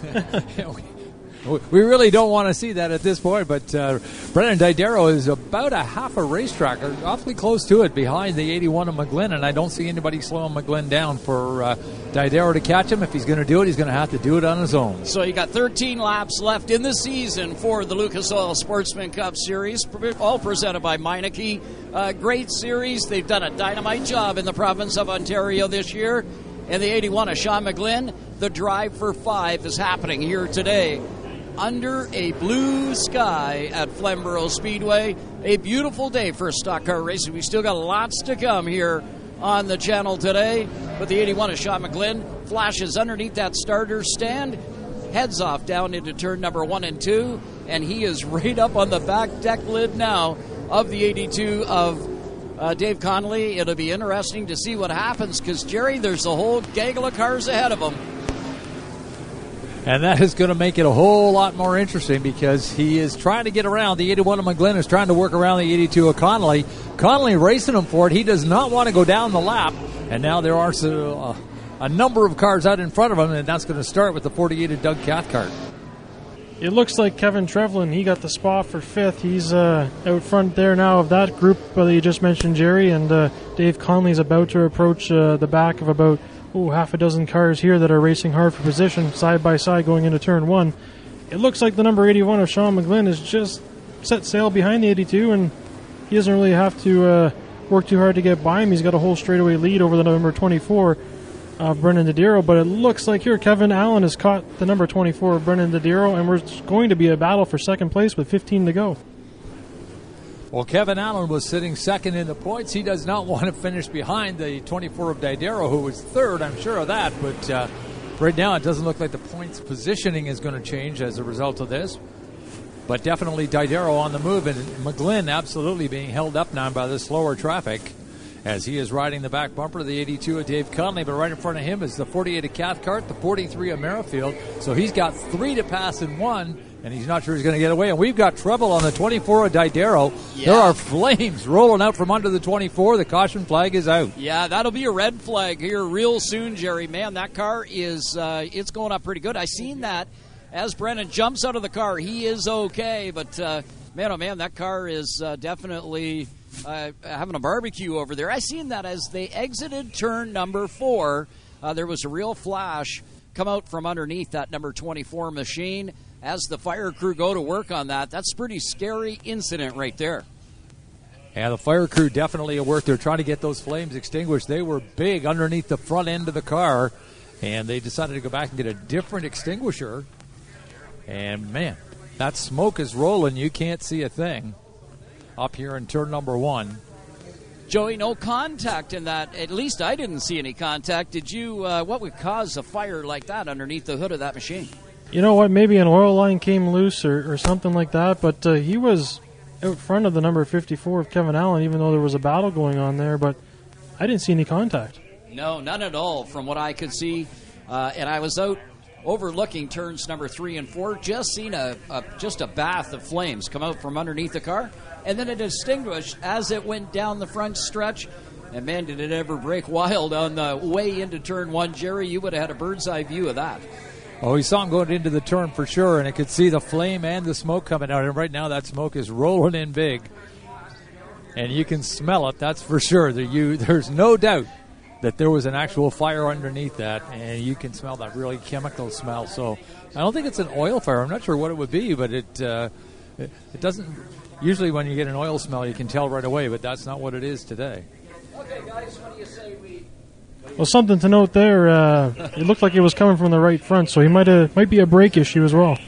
We really don't want to see that at this point, but Brennan Didero is about a half a racetrack, or awfully close to it, behind the 81 of McGlynn, and I don't see anybody slowing McGlynn down for Didero to catch him. If he's going to do it, he's going to have to do it on his own. So you got 13 laps left in the season for the Lucas Oil Sportsman Cup Series, all presented by Meineke. Great series. They've done a dynamite job in the province of Ontario this year. And the 81 of Sean McGlynn, the Drive for 5 is happening here today under a blue sky at Flamborough Speedway. A beautiful day for stock car racing. We still got lots to come here on the channel today. But the 81 of Sean McGlynn flashes underneath that starter stand, heads off down into turn number 1 and 2, and he is right up on the back deck lid now of the 82 of Dave Connolly. It'll be interesting to see what happens because, Jerry, there's a whole gaggle of cars ahead of him. And that is going to make it a whole lot more interesting because he is trying to get around. The 81 of McGlynn is trying to work around the 82 of Connolly. Connolly racing him for it. He does not want to go down the lap. And now there are a number of cars out in front of him, and that's going to start with the 48 of Doug Cathcart. It looks like Kevin Trevlin, he got the spot for 5th. He's out front there now of that group that you just mentioned, Jerry, and Dave Connolly's about to approach the back of about half a dozen cars here that are racing hard for position, side by side going into turn 1. It looks like the number 81 of Sean McGlynn has just set sail behind the 82, and he doesn't really have to work too hard to get by him. He's got a whole straightaway lead over the number 24 of Brennan Didero, but it looks like here Kevin Allen has caught the number 24 of Brennan Didero, and we're going to be a battle for second place with 15 to go. Well, Kevin Allen was sitting second in the points. He does not want to finish behind the 24 of Didero, who was third, I'm sure of that. But right now it doesn't look like the points positioning is going to change as a result of this. But definitely Didero on the move, and McGlynn absolutely being held up now by the slower traffic as he is riding the back bumper of the 82 of Dave Connolly. But right in front of him is the 48 of Cathcart, the 43 of Merrifield. So he's got 3 to pass in 1. And he's not sure he's going to get away. And we've got trouble on the 24 of Didero. Yeah. There are flames rolling out from under the 24. The caution flag is out. Yeah, that'll be a red flag here real soon, Jerry. Man, that car is it's going up pretty good. I seen that as Brennan jumps out of the car. He is okay, but man, oh man, that car is definitely having a barbecue over there. I seen that as they exited turn number 4. There was a real flash come out from underneath that number 24 machine. As the fire crew go to work on that, that's a pretty scary incident right there. Yeah, the fire crew definitely at work. They're trying to get those flames extinguished. They were big underneath the front end of the car, and they decided to go back and get a different extinguisher. And, man, that smoke is rolling. You can't see a thing up here in turn number 1. Joey, no contact in that. At least I didn't see any contact. Did you? What would cause a fire like that underneath the hood of that machine? You know what, maybe an oil line came loose or something like that, but he was out front of the number 54 of Kevin Allen, even though there was a battle going on there, but I didn't see any contact. No, none at all from what I could see, and I was out overlooking turns number 3 and 4, just seen just a bath of flames come out from underneath the car, and then it extinguished as it went down the front stretch. And man, did it ever break wild on the way into turn 1, Jerry. You would have had a bird's eye view of that. Oh, we saw him going into the turn for sure, and I could see the flame and the smoke coming out. And right now that smoke is rolling in big. and you can smell it. That's for sure. There's no doubt that there was an actual fire underneath that, and you can smell that really chemical smell. So I don't think it's an oil fire. I'm not sure what it would be, but it doesn't. Usually when you get an oil smell, you can tell right away, but that's not what it is today. Okay, guys, what do you say we... Well, something to note there, it looked like it was coming from the right front, so he might be a brake issue as well.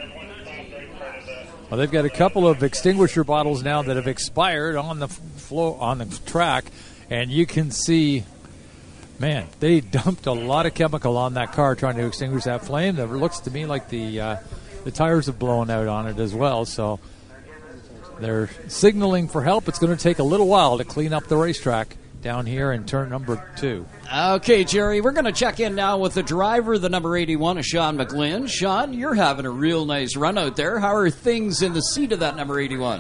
Well, they've got a couple of extinguisher bottles now that have expired on the floor, on the track, and you can see, man, they dumped a lot of chemical on that car trying to extinguish that flame. It looks to me like the tires have blown out on it as well, so they're signaling for help. It's going to take a little while to clean up the racetrack down here in turn number 2. Okay, Jerry, we're going to check in now with the driver, the number 81, Sean McGlynn. Sean, you're having a real nice run out there. How are things in the seat of that number 81?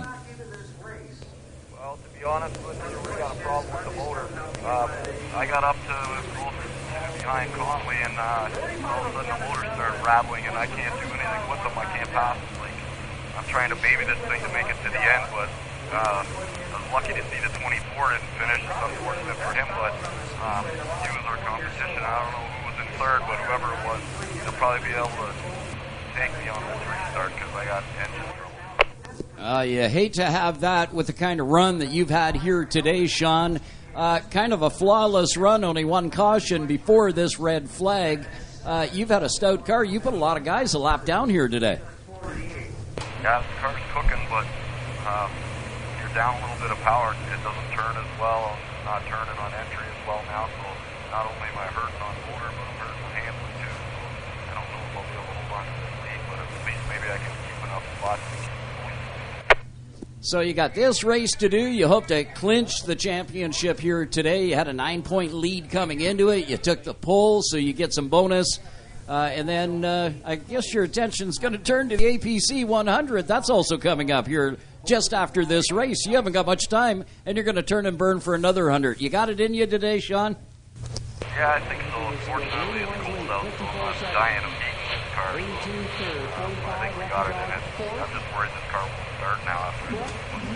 Well, to be honest with you, we got a problem with the motor. I got up to behind Conway, and all of a sudden the motor started rattling, and I can't do anything with them. I can't pass them. I'm trying to baby this thing to make it to the end, but I was lucky to see the 24 didn't finish. It's unfortunate for him, but he was our competition. I don't know who was in third, but whoever it was, they'll probably be able to take me on this restart because I got engine trouble. You hate to have that with the kind of run that you've had here today, Sean. Kind of a flawless run, only one caution before this red flag. You've had a stout car. You put a lot of guys a lap down here today. Yeah, the car's cooking, but you're down a little bit of power. It doesn't turn as well. It's not turning on entry as well now, so not only am I hurting on motor, but I'm hurting on handling too. So I don't know if I'll be able to hold on to this lead, but at least maybe I can keep enough spots to keep going. So you got this race to do. You hope to clinch the championship here today. You had a 9-point lead coming into it. You took the pole, so you get some bonus. And then I guess your attention's going to turn to the APC 100. That's also coming up here just after this race. You haven't got much time, and you're going to turn and burn for another 100. You got it in you today, Sean? Yeah, I think so. Unfortunately, it's cold out, so I'm not dying of heat in this car. So I think we got it in it. I'm just worried this car won't start now after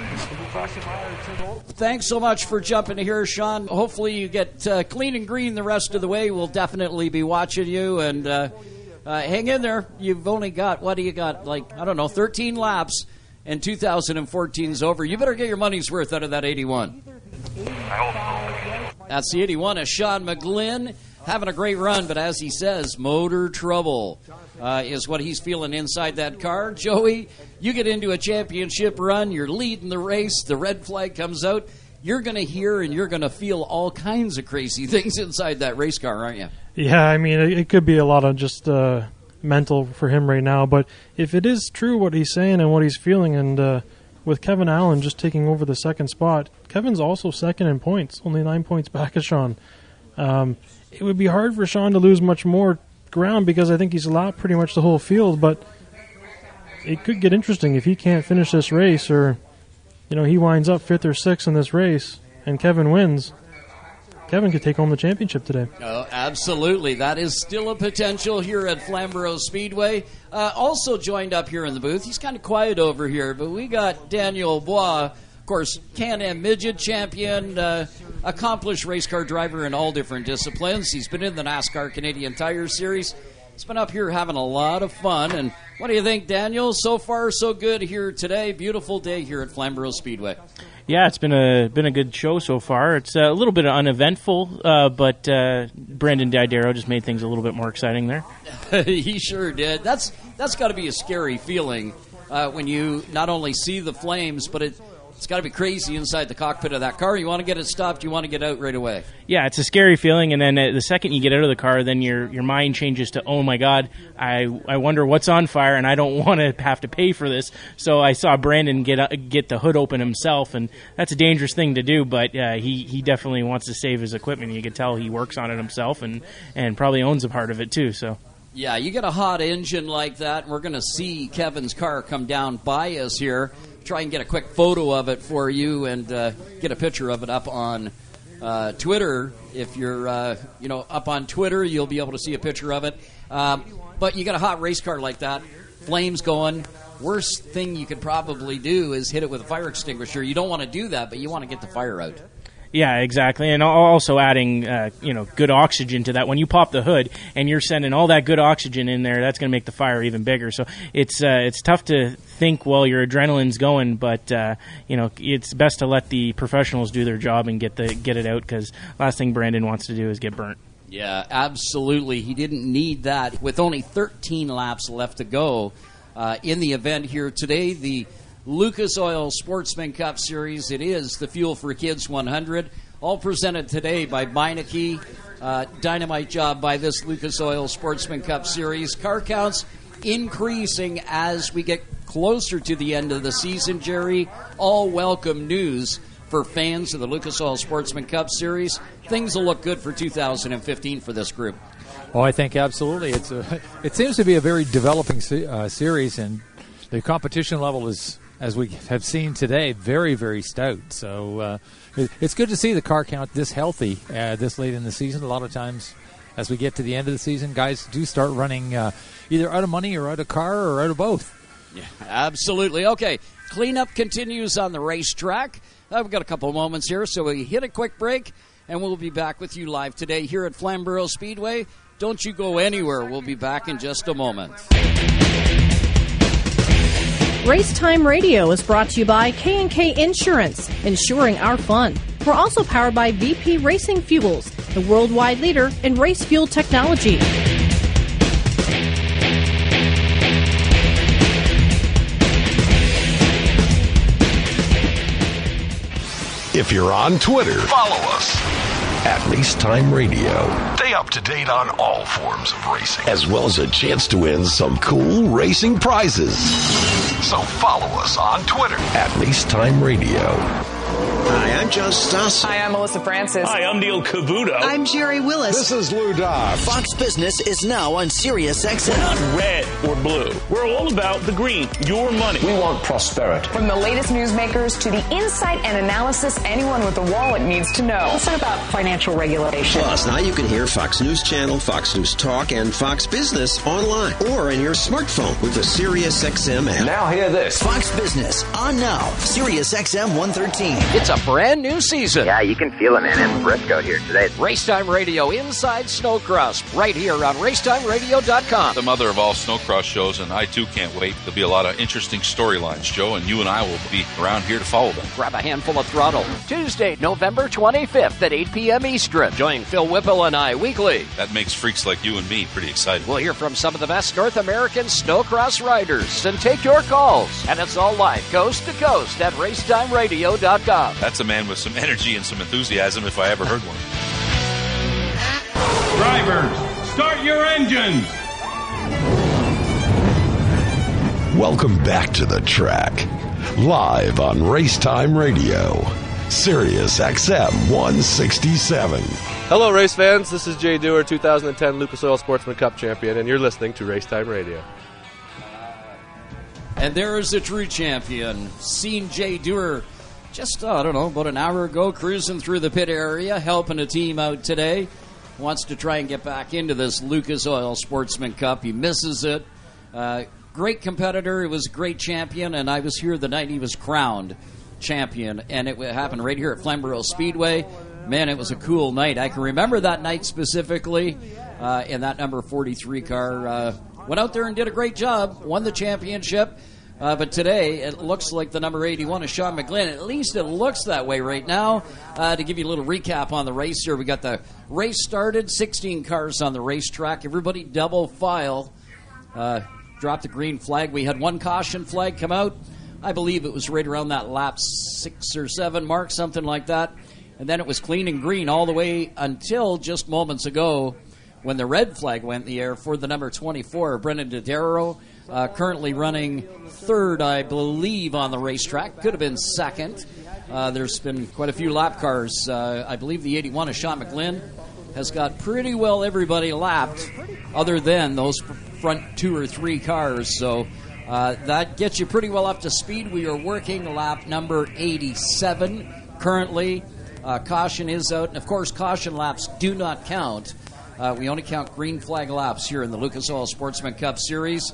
Thanks so much for jumping here, Sean. Hopefully you get clean and green the rest of the way. We'll definitely be watching you, and hang in there. You've only got, 13 laps, and 2014 is over. You better get your money's worth out of that 81. I hope so. That's the 81 of Sean McGlynn. Having a great run, but as he says, motor trouble is what he's feeling inside that car. Joey, you get into a championship run, you're leading the race, the red flag comes out, you're going to hear and you're going to feel all kinds of crazy things inside that race car, aren't you? Yeah, I mean, it could be a lot of just mental for him right now, but if it is true what he's saying and what he's feeling, and with Kevin Allen just taking over the second spot, Kevin's also second in points, only 9 points back of Sean. It would be hard for Sean to lose much more ground because I think he's lapped pretty much the whole field, but it could get interesting if he can't finish this race, or he winds up 5th or 6th in this race and Kevin wins. Kevin could take home the championship today. Oh, absolutely. That is still a potential here at Flamborough Speedway. Also joined up here in the booth, he's kind of quiet over here, but we got Daniel Bois, of course, Can-Am Midget champion, accomplished race car driver in all different disciplines. He's been in the NASCAR Canadian Tire Series. He's been up here having a lot of fun. And what do you think, Daniel? So far, so good here today. Beautiful day here at Flamborough Speedway. Yeah, it's been a good show so far. It's a little bit uneventful, but Brandon Didero just made things a little bit more exciting there. He sure did. That's got to be a scary feeling when you not only see the flames, but it's got to be crazy inside the cockpit of that car. You want to get it stopped. You want to get out right away. Yeah, it's a scary feeling, and then the second you get out of the car, then your mind changes to, oh, my God, I wonder what's on fire, and I don't want to have to pay for this. So I saw Brandon get the hood open himself, and that's a dangerous thing to do, but he definitely wants to save his equipment. You can tell he works on it himself and probably owns a part of it, too. So. Yeah, you get a hot engine like that, and we're going to see Kevin's car come down by us here. Try and get a quick photo of it for you and get a picture of it up on Twitter. If you're up on Twitter, you'll be able to see a picture of it. But you got a hot race car like that, flames going. Worst thing you could probably do is hit it with a fire extinguisher. You don't want to do that, but you want to get the fire out. Yeah, exactly, and also adding good oxygen to that. When you pop the hood and you're sending all that good oxygen in there, that's going to make the fire even bigger. So it's tough to think while your adrenaline's going, but it's best to let the professionals do their job and get it out, because last thing Brandon wants to do is get burnt. Yeah, absolutely. He didn't need that. With only 13 laps left to go in the event here today, the Lucas Oil Sportsman Cup Series. It is the Fuel for Kids 100, all presented today by Meineke. Dynamite job by this Lucas Oil Sportsman Cup Series. Car counts increasing as we get closer to the end of the season, Jerry. All welcome news for fans of the Lucas Oil Sportsman Cup Series. Things will look good for 2015 for this group. Oh, I think absolutely. It seems to be a very developing series, and the competition level is, as we have seen today, very, very stout. So it's good to see the car count this healthy this late in the season. A lot of times as we get to the end of the season, guys do start running either out of money or out of car or out of both. Yeah, absolutely. Okay, cleanup continues on the racetrack. We've got a couple of moments here, so we hit a quick break, and we'll be back with you live today here at Flamborough Speedway. Don't you go anywhere. We'll be back in just a moment. Racetime Radio is brought to you by K&K Insurance, insuring our fun. We're also powered by VP Racing Fuels, the worldwide leader in race fuel technology. If you're on Twitter, follow us at Racetime Radio. Stay up to date on all forms of racing, as well as a chance to win some cool racing prizes. So follow us on Twitter at Racetime Radio. Hi, I'm John Stoss. Hi, I'm Melissa Francis. Hi, I'm Neil Cavuto. I'm Jerry Willis. This is Lou Dobbs. Fox Business is now on Sirius XM. We're not red or blue. We're all about the green, your money. We want prosperity. From the latest newsmakers to the insight and analysis anyone with a wallet needs to know. It's about financial regulation. Plus, now you can hear Fox News Channel, Fox News Talk, and Fox Business online or in your smartphone with the Sirius XM app. Now hear this. Fox Business on now. Sirius XM 113. It's a brand new season. Yeah, you can feel it, man. It's brisk out here today. Racetime Radio inside Snowcross, right here on racetimeradio.com. The mother of all Snowcross shows, and I too can't wait. There'll be a lot of interesting storylines, Joe, and you and I will be around here to follow them. Grab a handful of throttle. Tuesday, November 25th at 8 p.m. Eastern. Join Phil Whipple and I weekly. That makes freaks like you and me pretty excited. We'll hear from some of the best North American Snowcross riders and take your calls. And it's all live, coast to coast at racetimeradio.com. That's a man with some energy and some enthusiasm if I ever heard one. Drivers, start your engines! Welcome back to the track. Live on Racetime Radio. Sirius XM 167. Hello, race fans. This is Jay Dewar, 2010 Lucas Oil Sportsman Cup champion, and you're listening to Racetime Radio. And there is the true champion. Seen Jay Dewar just, about an hour ago, cruising through the pit area, helping a team out today. Wants to try and get back into this Lucas Oil Sportsman Cup. He misses it. Great competitor. He was a great champion, and I was here the night he was crowned champion, and it happened right here at Flamborough Speedway. Man, it was a cool night. I can remember that night specifically, and that number 43 car went out there and did a great job, won the championship. But today, it looks like the number 81 is Sean McGlynn. At least it looks that way right now. To give you a little recap on the race here, we got the race started, 16 cars on the racetrack. Everybody double file. Dropped the green flag. We had one caution flag come out. I believe it was right around that lap 6 or 7 mark, something like that. And then it was clean and green all the way until just moments ago when the red flag went in the air for the number 24, Brendan Dodaro. Currently running third, I believe, on the racetrack. Could have been second. There's been quite a few lap cars. I believe the 81 of Sean McGlynn has got pretty well everybody lapped other than those front 2 or 3 cars. So that gets you pretty well up to speed. We are working lap number 87 currently. Caution is out. And, of course, caution laps do not count. We only count green flag laps here in the Lucas Oil Sportsman Cup Series.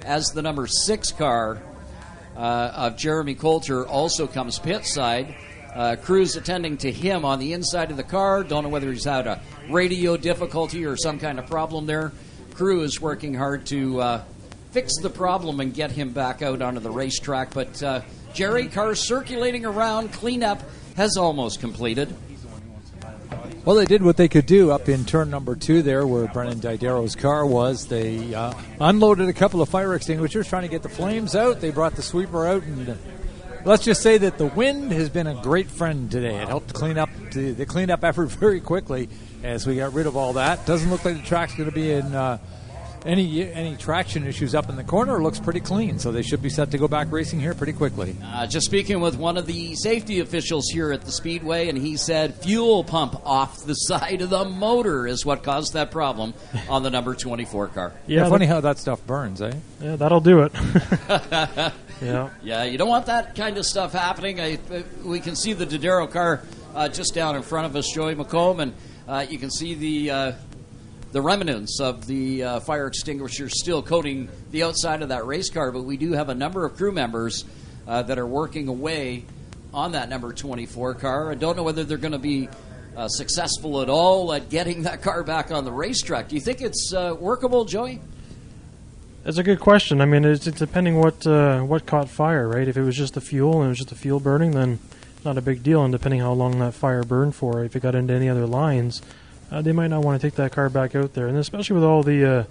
as the number 6 car of Jeremy Coulter also comes pit side. Crews attending to him on the inside of the car. Don't know whether he's had a radio difficulty or some kind of problem there. Crew is working hard to fix the problem and get him back out onto the racetrack. But Jerry, cars circulating around, cleanup has almost completed. Well, they did what they could do up in turn number 2 there where Brennan Didero's car was. They unloaded a couple of fire extinguishers trying to get the flames out. They brought the sweeper out, and let's just say that the wind has been a great friend today. It helped to clean up the cleanup effort very quickly as we got rid of all that. Doesn't look like the track's going to be in any traction issues up in the corner. It looks pretty clean, so they should be set to go back racing here pretty quickly. Just speaking with one of the safety officials here at the Speedway, and he said fuel pump off the side of the motor is what caused that problem on the number 24 car. Yeah, funny how that stuff burns, eh? Yeah, that'll do it. Yeah, you don't want that kind of stuff happening. We can see the Didero car just down in front of us, Joey McComb, and you can see the remnants of the fire extinguisher still coating the outside of that race car, but we do have a number of crew members that are working away on that number 24 car. I don't know whether they're going to be successful at all at getting that car back on the racetrack. Do you think it's workable, Joey? That's a good question. I mean, it's depending what caught fire, right? If it was just the fuel and it was just the fuel burning, then not a big deal. And depending how long that fire burned for, if it got into any other lines, they might not want to take that car back out there. And especially with all the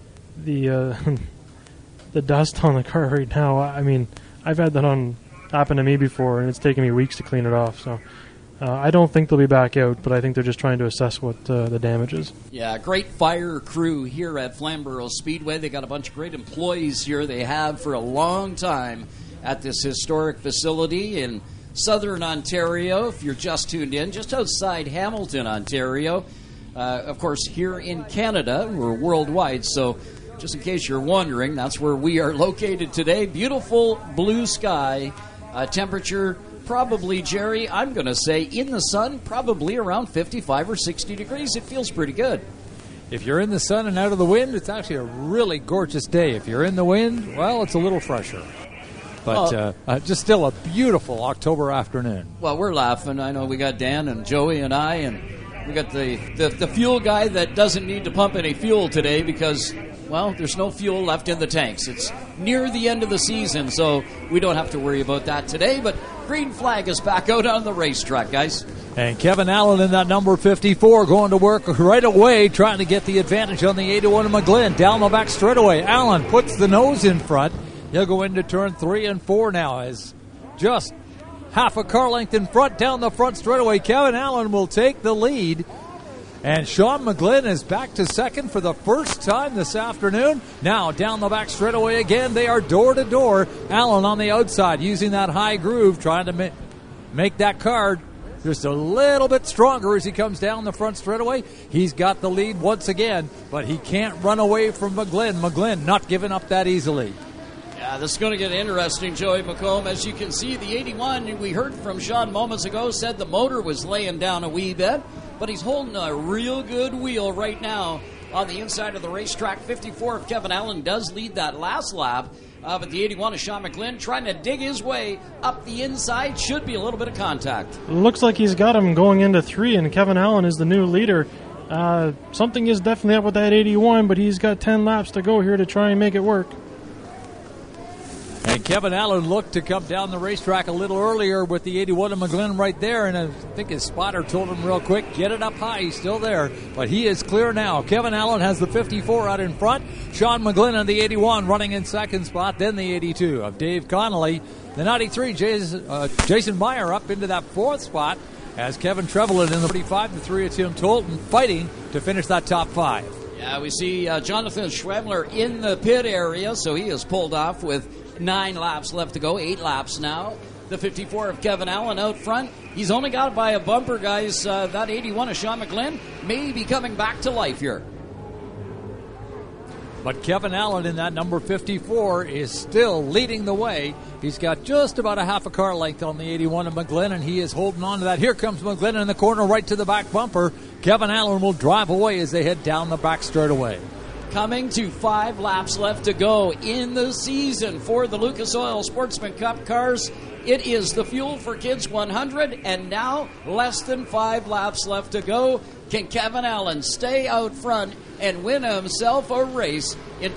dust on the car right now. I mean, I've had that happen to me before, and it's taken me weeks to clean it off. So I don't think they'll be back out, but I think they're just trying to assess what the damage is. Yeah, great fire crew here at Flamborough Speedway. They got a bunch of great employees here. They have for a long time at this historic facility in southern Ontario. If you're just tuned in, just outside Hamilton, Ontario. Of course, here in Canada, we're worldwide, so just in case you're wondering, that's where we are located today. Beautiful blue sky, temperature probably, Jerry, I'm going to say in the sun, probably around 55 or 60 degrees. It feels pretty good. If you're in the sun and out of the wind, it's actually a really gorgeous day. If you're in the wind, well, it's a little fresher. But just still a beautiful October afternoon. Well, we're laughing. I know we got Dan and Joey and I, and we got the fuel guy that doesn't need to pump any fuel today because, well, there's no fuel left in the tanks. It's near the end of the season, so we don't have to worry about that today. But green flag is back out on the racetrack, guys. And Kevin Allen in that number 54 going to work right away, trying to get the advantage on the 81 of McGlynn. Down the back straightaway. Allen puts the nose in front. He'll go into turn 3 and 4 now as just half a car length in front down the front straightaway. Kevin Allen will take the lead. And Sean McGlynn is back to second for the first time this afternoon. Now down the back straightaway again. They are door to door. Allen on the outside using that high groove, trying to make that car just a little bit stronger as he comes down the front straightaway. He's got the lead once again, but he can't run away from McGlynn. McGlynn not giving up that easily. Yeah, this is going to get interesting, Joey McComb. As you can see, the 81, we heard from Sean moments ago, said the motor was laying down a wee bit, but he's holding a real good wheel right now on the inside of the racetrack. 54 of Kevin Allen does lead that last lap, but the 81 of Sean McGlynn trying to dig his way up the inside. Should be a little bit of contact. Looks like he's got him going into 3, and Kevin Allen is the new leader. Something is definitely up with that 81, but he's got 10 laps to go here to try and make it work. And Kevin Allen looked to come down the racetrack a little earlier with the 81 of McGlynn right there, and I think his spotter told him real quick, get it up high. He's still there, but he is clear now. Kevin Allen has the 54 out in front. Sean McGlynn on the 81 running in second spot, then the 82 of Dave Connolly. The 93, Jason Meyer up into that fourth spot as Kevin Trevelyan in the 45, the 3 of Tim Tolton fighting to finish that top 5. Yeah, we see Jonathan Schwemmler in the pit area, so he is pulled off with 9 laps left to go, 8 laps now. The 54 of Kevin Allen out front. He's only got it by a bumper, guys. That 81 of Sean McGlynn may be coming back to life here. But Kevin Allen in that number 54 is still leading the way. He's got just about a half a car length on the 81 of McGlynn, and he is holding on to that. Here comes McGlynn in the corner right to the back bumper. Kevin Allen will drive away as they head down the back straightaway. Coming to 5 laps left to go in the season for the Lucas Oil Sportsman Cup cars. It is the Fuel for Kids 100, and now less than 5 laps left to go. Can Kevin Allen stay out front and win himself a race in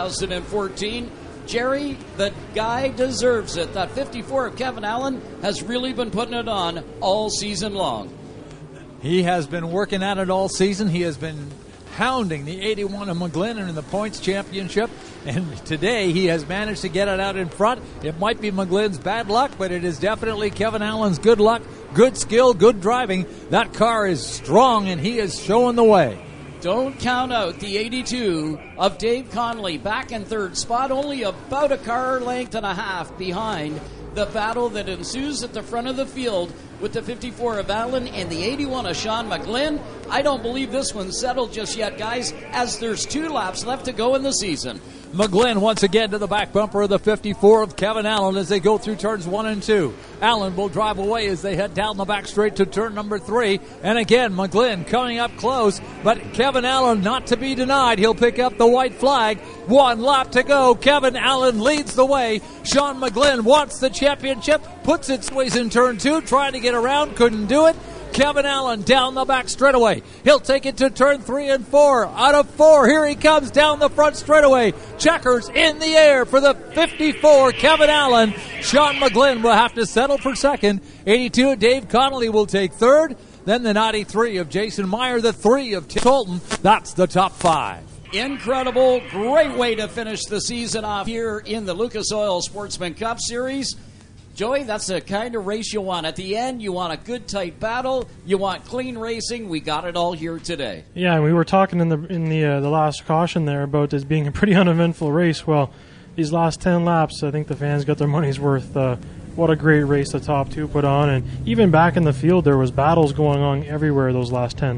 2014? Jerry, the guy deserves it. That 54 of Kevin Allen has really been putting it on all season long. He has been working at it all season. He has been hounding the 81 of McGlynn in the points championship, and today he has managed to get it out in front. It might be McGlynn's bad luck, but it is definitely Kevin Allen's good luck, good skill, good driving. That car is strong, and he is showing the way. Don't count out the 82 of Dave Connolly back in third spot, only about a car length and a half behind the battle that ensues at the front of the field with the 54 of Allen and the 81 of Sean McGlynn. I don't believe this one's settled just yet, guys, as there's 2 laps left to go in the season. McGlynn once again to the back bumper of the 54 of Kevin Allen as they go through turns 1 and 2. Allen will drive away as they head down the back straight to turn number 3. And again, McGlynn coming up close, but Kevin Allen not to be denied. He'll pick up the white flag. 1 lap to go. Kevin Allen leads the way. Sean McGlynn wants the championship, puts its ways in turn 2, trying to get around, couldn't do it. Kevin Allen down the back straightaway. He'll take it to turn 3 and 4. Out of 4, here he comes down the front straightaway. Checkers in the air for the 54, Kevin Allen. Sean McGlynn will have to settle for second. 82, Dave Connolly will take third. Then the 93 of Jason Meyer, the 3 of Tim Tolton. That's the top 5. Incredible. Great way to finish the season off here in the Lucas Oil Sportsman Cup Series. Joey, that's the kind of race you want. At the end, you want a good, tight battle. You want clean racing. We got it all here today. Yeah, we were talking in the last caution there about this being a pretty uneventful race. Well, these last 10 laps, I think the fans got their money's worth. What a great race the top 2 put on. And even back in the field, there was battles going on everywhere those last 10.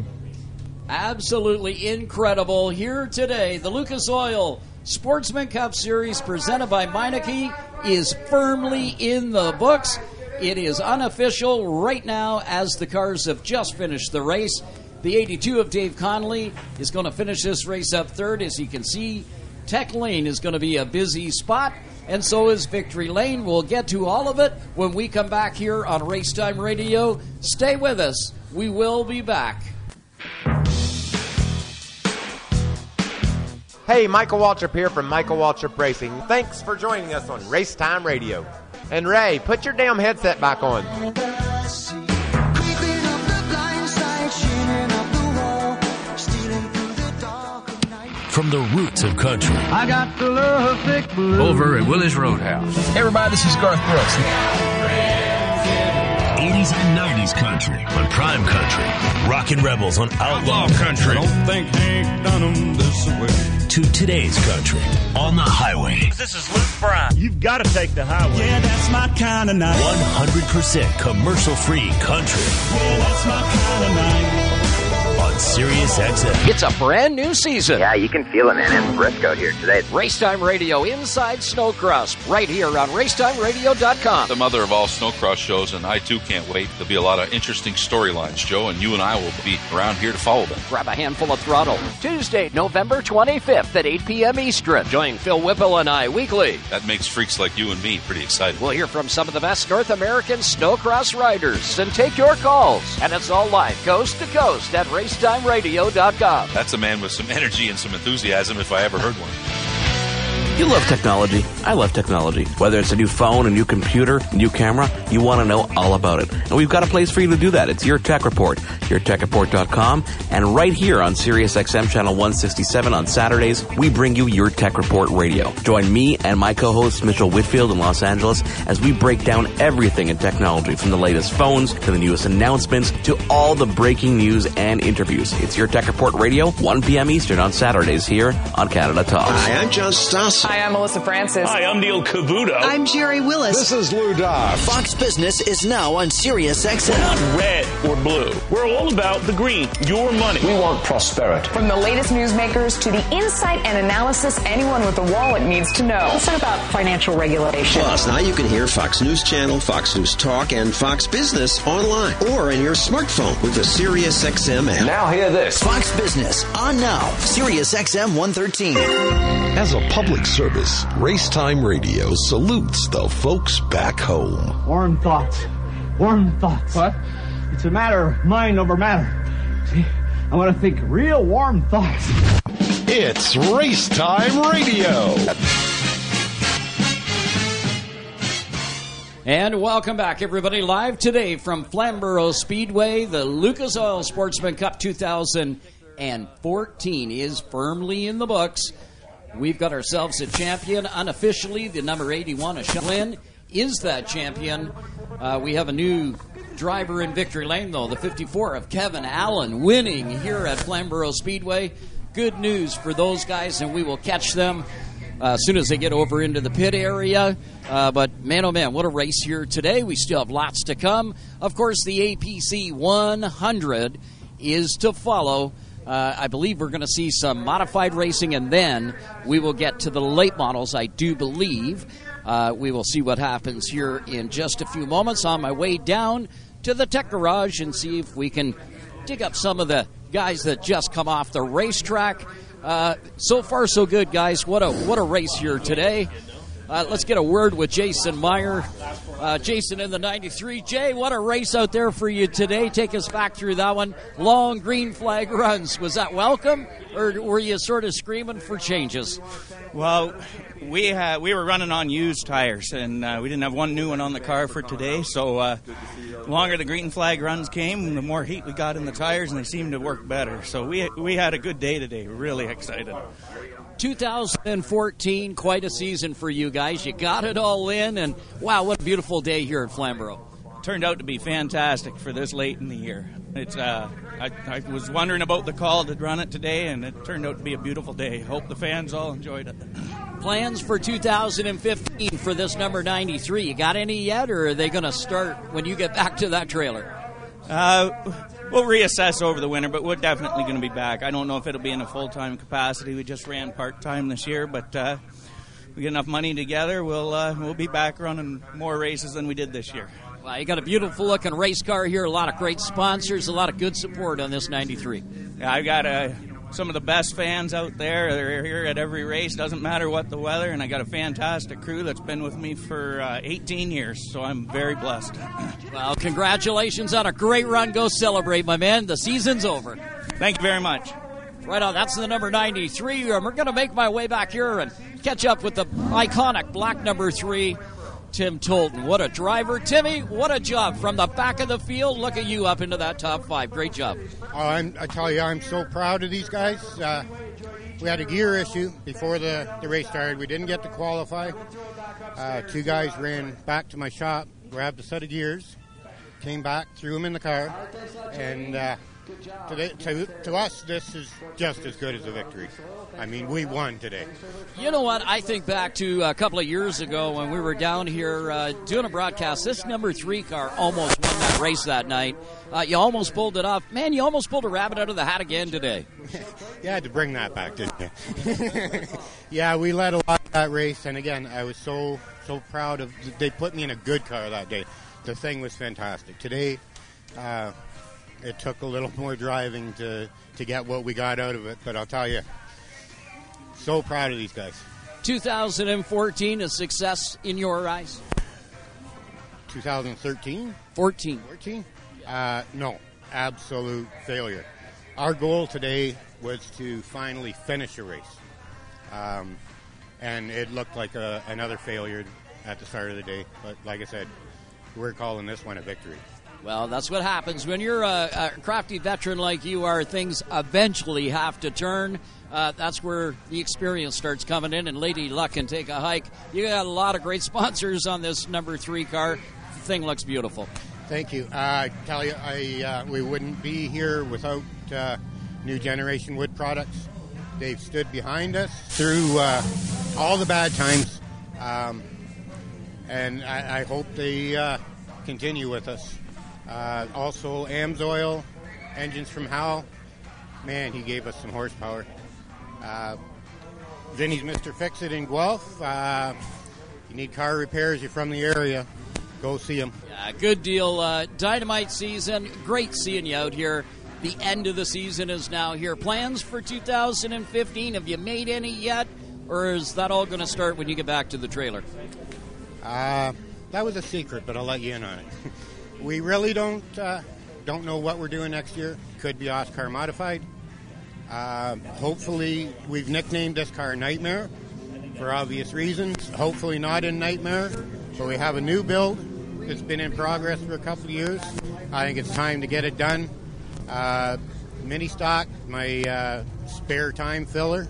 Absolutely incredible. Here today, the Lucas Oil Sportsman Cup Series presented by Meineke is firmly in the books. It is unofficial right now as the cars have just finished the race. The 82 of Dave Connolly is going to finish this race up third. As you can see, Tech Lane is going to be a busy spot, and so is Victory Lane. We'll get to all of it when we come back here on Racetime Radio. Stay with us. We will be back. Hey, Michael Waltrip here from Michael Waltrip Racing. Thanks for joining us on Racetime Radio. And Ray, put your damn headset back on. From the roots of country. I got the love thick blue. Over at Willie's Roadhouse. Hey everybody, this is Garth Brooks. 80s and 90s country on Prime Country. Rockin' Rebels on Outlaw Country. I don't think Hank done 'em this way. To today's country on the highway. This is Luke Brown. You've got to take the highway. Yeah, that's my kind of night. 100% commercial-free country. Yeah, that's my kind of night. On Sirius XM. It's a brand new season. Yeah, you can feel it, man. In Briscoe here today. Racetime Radio inside Snowcross, right here on racetimeradio.com. The mother of all Snowcross shows, and I too can't wait. There'll be a lot of interesting storylines, Joe, and you and I will be around here to follow them. Grab a handful of throttle. Tuesday, November 25th at 8 p.m. Eastern. Join Phil Whipple and I weekly. That makes freaks like you and me pretty excited. We'll hear from some of the best North American Snowcross riders and take your calls. And it's all live, coast to coast at racetimeradio.com. That's a man with some energy and some enthusiasm if I ever heard one. You love technology. I love technology. Whether it's a new phone, a new computer, a new camera, you want to know all about it. And we've got a place for you to do that. It's Your Tech Report, yourtechreport.com. And right here on Sirius XM Channel 167 on Saturdays, we bring you Your Tech Report Radio. Join me and my co-host Mitchell Whitfield in Los Angeles as we break down everything in technology, from the latest phones to the newest announcements to all the breaking news and interviews. It's Your Tech Report Radio, 1 p.m. Eastern on Saturdays here on Canada Talks. Hi, I'm John Stassi. Hi, I'm Melissa Francis. Hi, I'm Neil Cavuto. I'm Jerry Willis. This is Lou Dobbs. Fox Business is now on Sirius XM. We're not red or blue. We're all about the green, your money. We want prosperity. From the latest newsmakers to the insight and analysis anyone with a wallet needs to know. Let's talk about financial regulation. Plus, now you can hear Fox News Channel, Fox News Talk, and Fox Business online or in your smartphone with the Sirius XM app. Now hear this. Fox Business on now. Sirius XM 113. As a public service, Racetime Radio salutes the folks back home. Warm thoughts. Warm thoughts. What? It's a matter of mind over matter. See, I want to think real warm thoughts. It's Racetime Radio. And welcome back, everybody. Live today from Flamborough Speedway, the Lucas Oil Sportsman Cup 2014 is firmly in the books. We've got ourselves a champion. Unofficially, the number 81, Lynn, is that champion. We have a new driver in victory lane, though, the 54 of Kevin Allen, winning here at Flamborough Speedway. Good news for those guys, and we will catch them as soon as they get over into the pit area. But, man, oh, man, what a race here today. We still have lots to come. Of course, the APC 100 is to follow. I believe we're going to see some modified racing, and then we will get to the late models, I do believe. We will see what happens here in just a few moments. On my way down to the Tech Garage and see if we can dig up some of the guys that just come off the racetrack. So far, so good, guys. What a race here today. Let's get a word with Jason Meyer. Jason in the 93. Jay, what a race out there for you today. Take us back through that one. Long green flag runs. Was that welcome, or were you sort of screaming for changes? Well, we were running on used tires, and we didn't have one new one on the car for today. So the longer the green flag runs came, the more heat we got in the tires, and they seemed to work better. So we had a good day today. We're really excited. 2014, quite a season for you guys. You got it all in, and wow, what a beautiful day here at Flamborough. Turned out to be fantastic for this late in the year. It's I was wondering about the call to run it today, and it turned out to be a beautiful day. Hope the fans all enjoyed it. Plans for 2015 for this number 93. You got any yet, or are they going to start when you get back to that trailer? We'll reassess over the winter, but we're definitely going to be back. I don't know if it'll be in a full-time capacity. We just ran part-time this year, but we get enough money together, we'll be back running more races than we did this year. Well, you got a beautiful-looking race car here, a lot of great sponsors, a lot of good support on this 93. Yeah, I've got some of the best fans out there. They're here at every race, doesn't matter what the weather, and I got a fantastic crew that's been with me for 18 years, so I'm very blessed. Well, congratulations on a great run. Go celebrate, my man. The season's over. Thank you very much. Right on, that's the number 93, and we're going to make my way back here and catch up with the iconic black number 3, Tim Tolton. What a driver. Timmy, what a job. From the back of the field, look at you up into that top 5. Great job. I tell you, I'm so proud of these guys. We had a gear issue before the race started. We didn't get to qualify. 2 guys ran back to my shop, grabbed a set of gears, came back, threw them in the car, and to us, this is just as good as a victory. I mean, we won today. You know what? I think back to a couple of years ago when we were down here doing a broadcast. This number 3 car almost won that race that night. You almost pulled it off. Man, you almost pulled a rabbit out of the hat again today. You had to bring that back, didn't you? Yeah, we led a lot of that race, and again, I was so proud of. They put me in a good car that day. The thing was fantastic. Today, it took a little more driving to get what we got out of it, but I'll tell you, so proud of these guys. 2014, a success in your eyes? 2013? 14. No, absolute failure. Our goal today was to finally finish a race. And it looked like another failure at the start of the day. But like I said, we're calling this one a victory. Well, that's what happens. When you're a crafty veteran like you are, things eventually have to turn. That's where the experience starts coming in, and Lady Luck can take a hike. You got a lot of great sponsors on this number 3 car. The thing looks beautiful. Thank you. I tell you, we wouldn't be here without New Generation Wood Products. They've stood behind us through all the bad times, and I hope they continue with us. Also, AMSOIL, engines from Howell. Man, he gave us some horsepower. Vinny's Mr. Fix-It in Guelph. You need car repairs, you're from the area, go see him. Yeah, good deal. Dynamite season. Great seeing you out here. The end of the season is now here. Plans for 2015, have you made any yet? Or is that all going to start when you get back to the trailer? That was a secret, but I'll let you in on it. We really don't know what we're doing next year. Could be Oscar modified. Hopefully, we've nicknamed this car Nightmare for obvious reasons. Hopefully not in Nightmare, but we have a new build. It's been in progress for a couple of years. I think it's time to get it done. Mini stock, my spare time filler.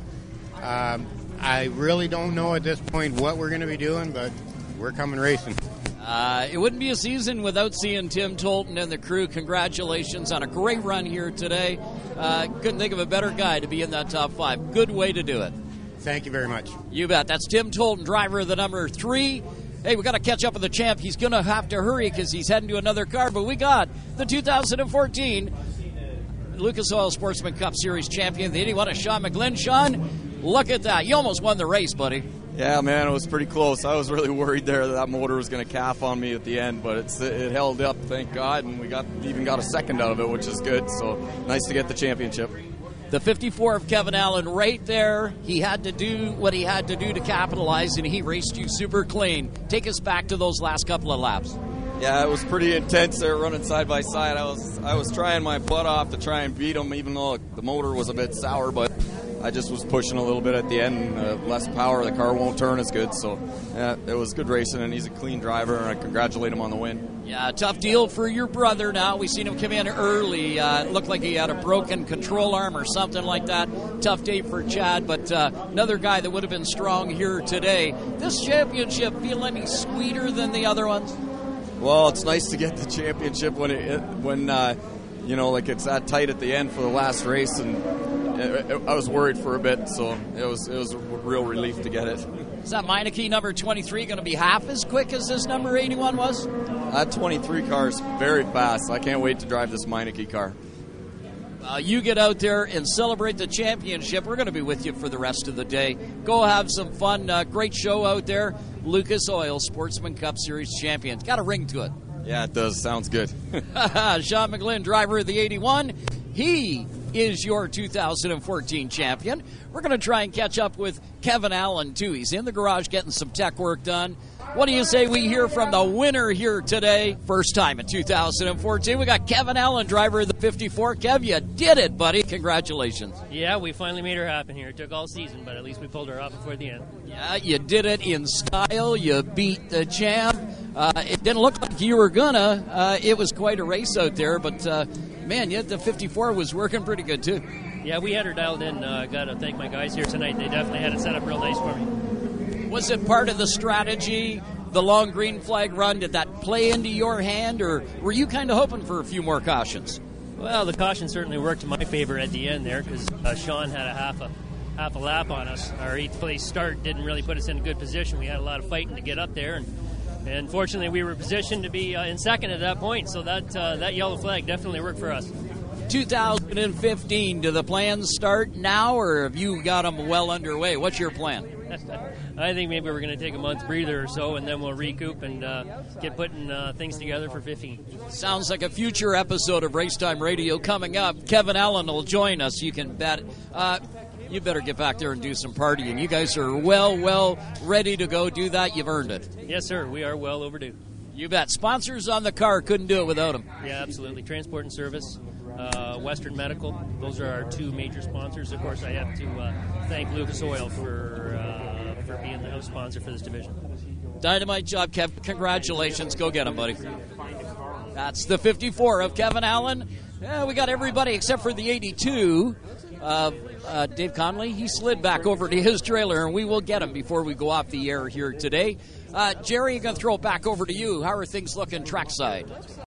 I really don't know at this point what we're going to be doing, but we're coming racing. It wouldn't be a season without seeing Tim Tolton and the crew. Congratulations on a great run here today. Couldn't think of a better guy to be in that top 5. Good way to do it. Thank you very much. You bet. That's Tim Tolton, driver of the number 3. Hey, we got to catch up with the champ. He's going to have to hurry because he's heading to another car. But we got the 2014 Lucas Oil Sportsman Cup Series champion, the 81 of Sean McGlynn. Sean, look at that. You almost won the race, buddy. Yeah, man, it was pretty close. I was really worried there that motor was going to calf on me at the end, but it held up, thank God, and we even got a second out of it, which is good. So nice to get the championship. The 54 of Kevin Allen right there. He had to do what he had to do to capitalize, and he raced you super clean. Take us back to those last couple of laps. Yeah, it was pretty intense there running side by side. I was trying my butt off to try and beat him, even though the motor was a bit sour, but I just was pushing a little bit at the end. Less power, the car won't turn as good. So yeah, it was good racing, and he's a clean driver, and I congratulate him on the win. Yeah, tough deal for your brother now. We seen him come in early. It looked like he had a broken control arm or something like that. Tough day for Chad, but another guy that would have been strong here today. This championship feel any sweeter than the other ones? Well, it's nice to get the championship when it's that tight at the end for the last race, and I was worried for a bit, so it was a real relief to get it. Is that Meineke number 23 going to be half as quick as this number 81 was? That 23 car is very fast. I can't wait to drive this Meineke car. You get out there and celebrate the championship. We're going to be with you for the rest of the day. Go have some fun. Great show out there. Lucas Oil Sportsman Cup Series champion. Got a ring to it. Yeah, it does. Sounds good. Sean McGlynn, driver of the 81. He is your 2014 champion. We're going to try and catch up with Kevin Allen, too. He's in the garage getting some tech work done. What do you say we hear from the winner here today? First time in 2014. We got Kevin Allen, driver of the 54. Kev, you did it, buddy. Congratulations. Yeah, we finally made her happen here. It took all season, but at least we pulled her off before the end. Yeah, you did it in style. You beat the champ. It didn't look like you were gonna. It was quite a race out there, but man, yet the 54 was working pretty good too. Yeah, we had her dialed in. Got to thank my guys here tonight. They definitely had it set up real nice for me. Was it part of the strategy, the long green flag run? Did that play into your hand, or were you kind of hoping for a few more cautions? Well, the caution certainly worked in my favor at the end there because Sean had a half a lap on us. Our 8th place start didn't really put us in a good position. We had a lot of fighting to get up there, and fortunately we were positioned to be in second at that point, so that yellow flag definitely worked for us. 2015, do the plans start now, or have you got them well underway? What's your plan? I think maybe we're going to take a month breather or so, and then we'll recoup and get putting things together for 15. Sounds like a future episode of Racetime Radio coming up. Kevin Allen will join us. You can bet. You better get back there and do some partying. You guys are well ready to go do that. You've earned it. Yes, sir. We are well overdue. You bet. Sponsors on the car, couldn't do it without them. Yeah, absolutely. Transport and Service, Western Medical. Those are our 2 major sponsors. Of course, I have to thank Lucas Oil for being the house sponsor for this division. Dynamite job, Kev. Congratulations. Go get him, buddy. That's the 54 of Kevin Allen. Yeah, we got everybody except for the 82 of Dave Conley. He slid back over to his trailer, and we will get him before we go off the air here today. Jerry, I'm going to throw it back over to you. How are things looking trackside?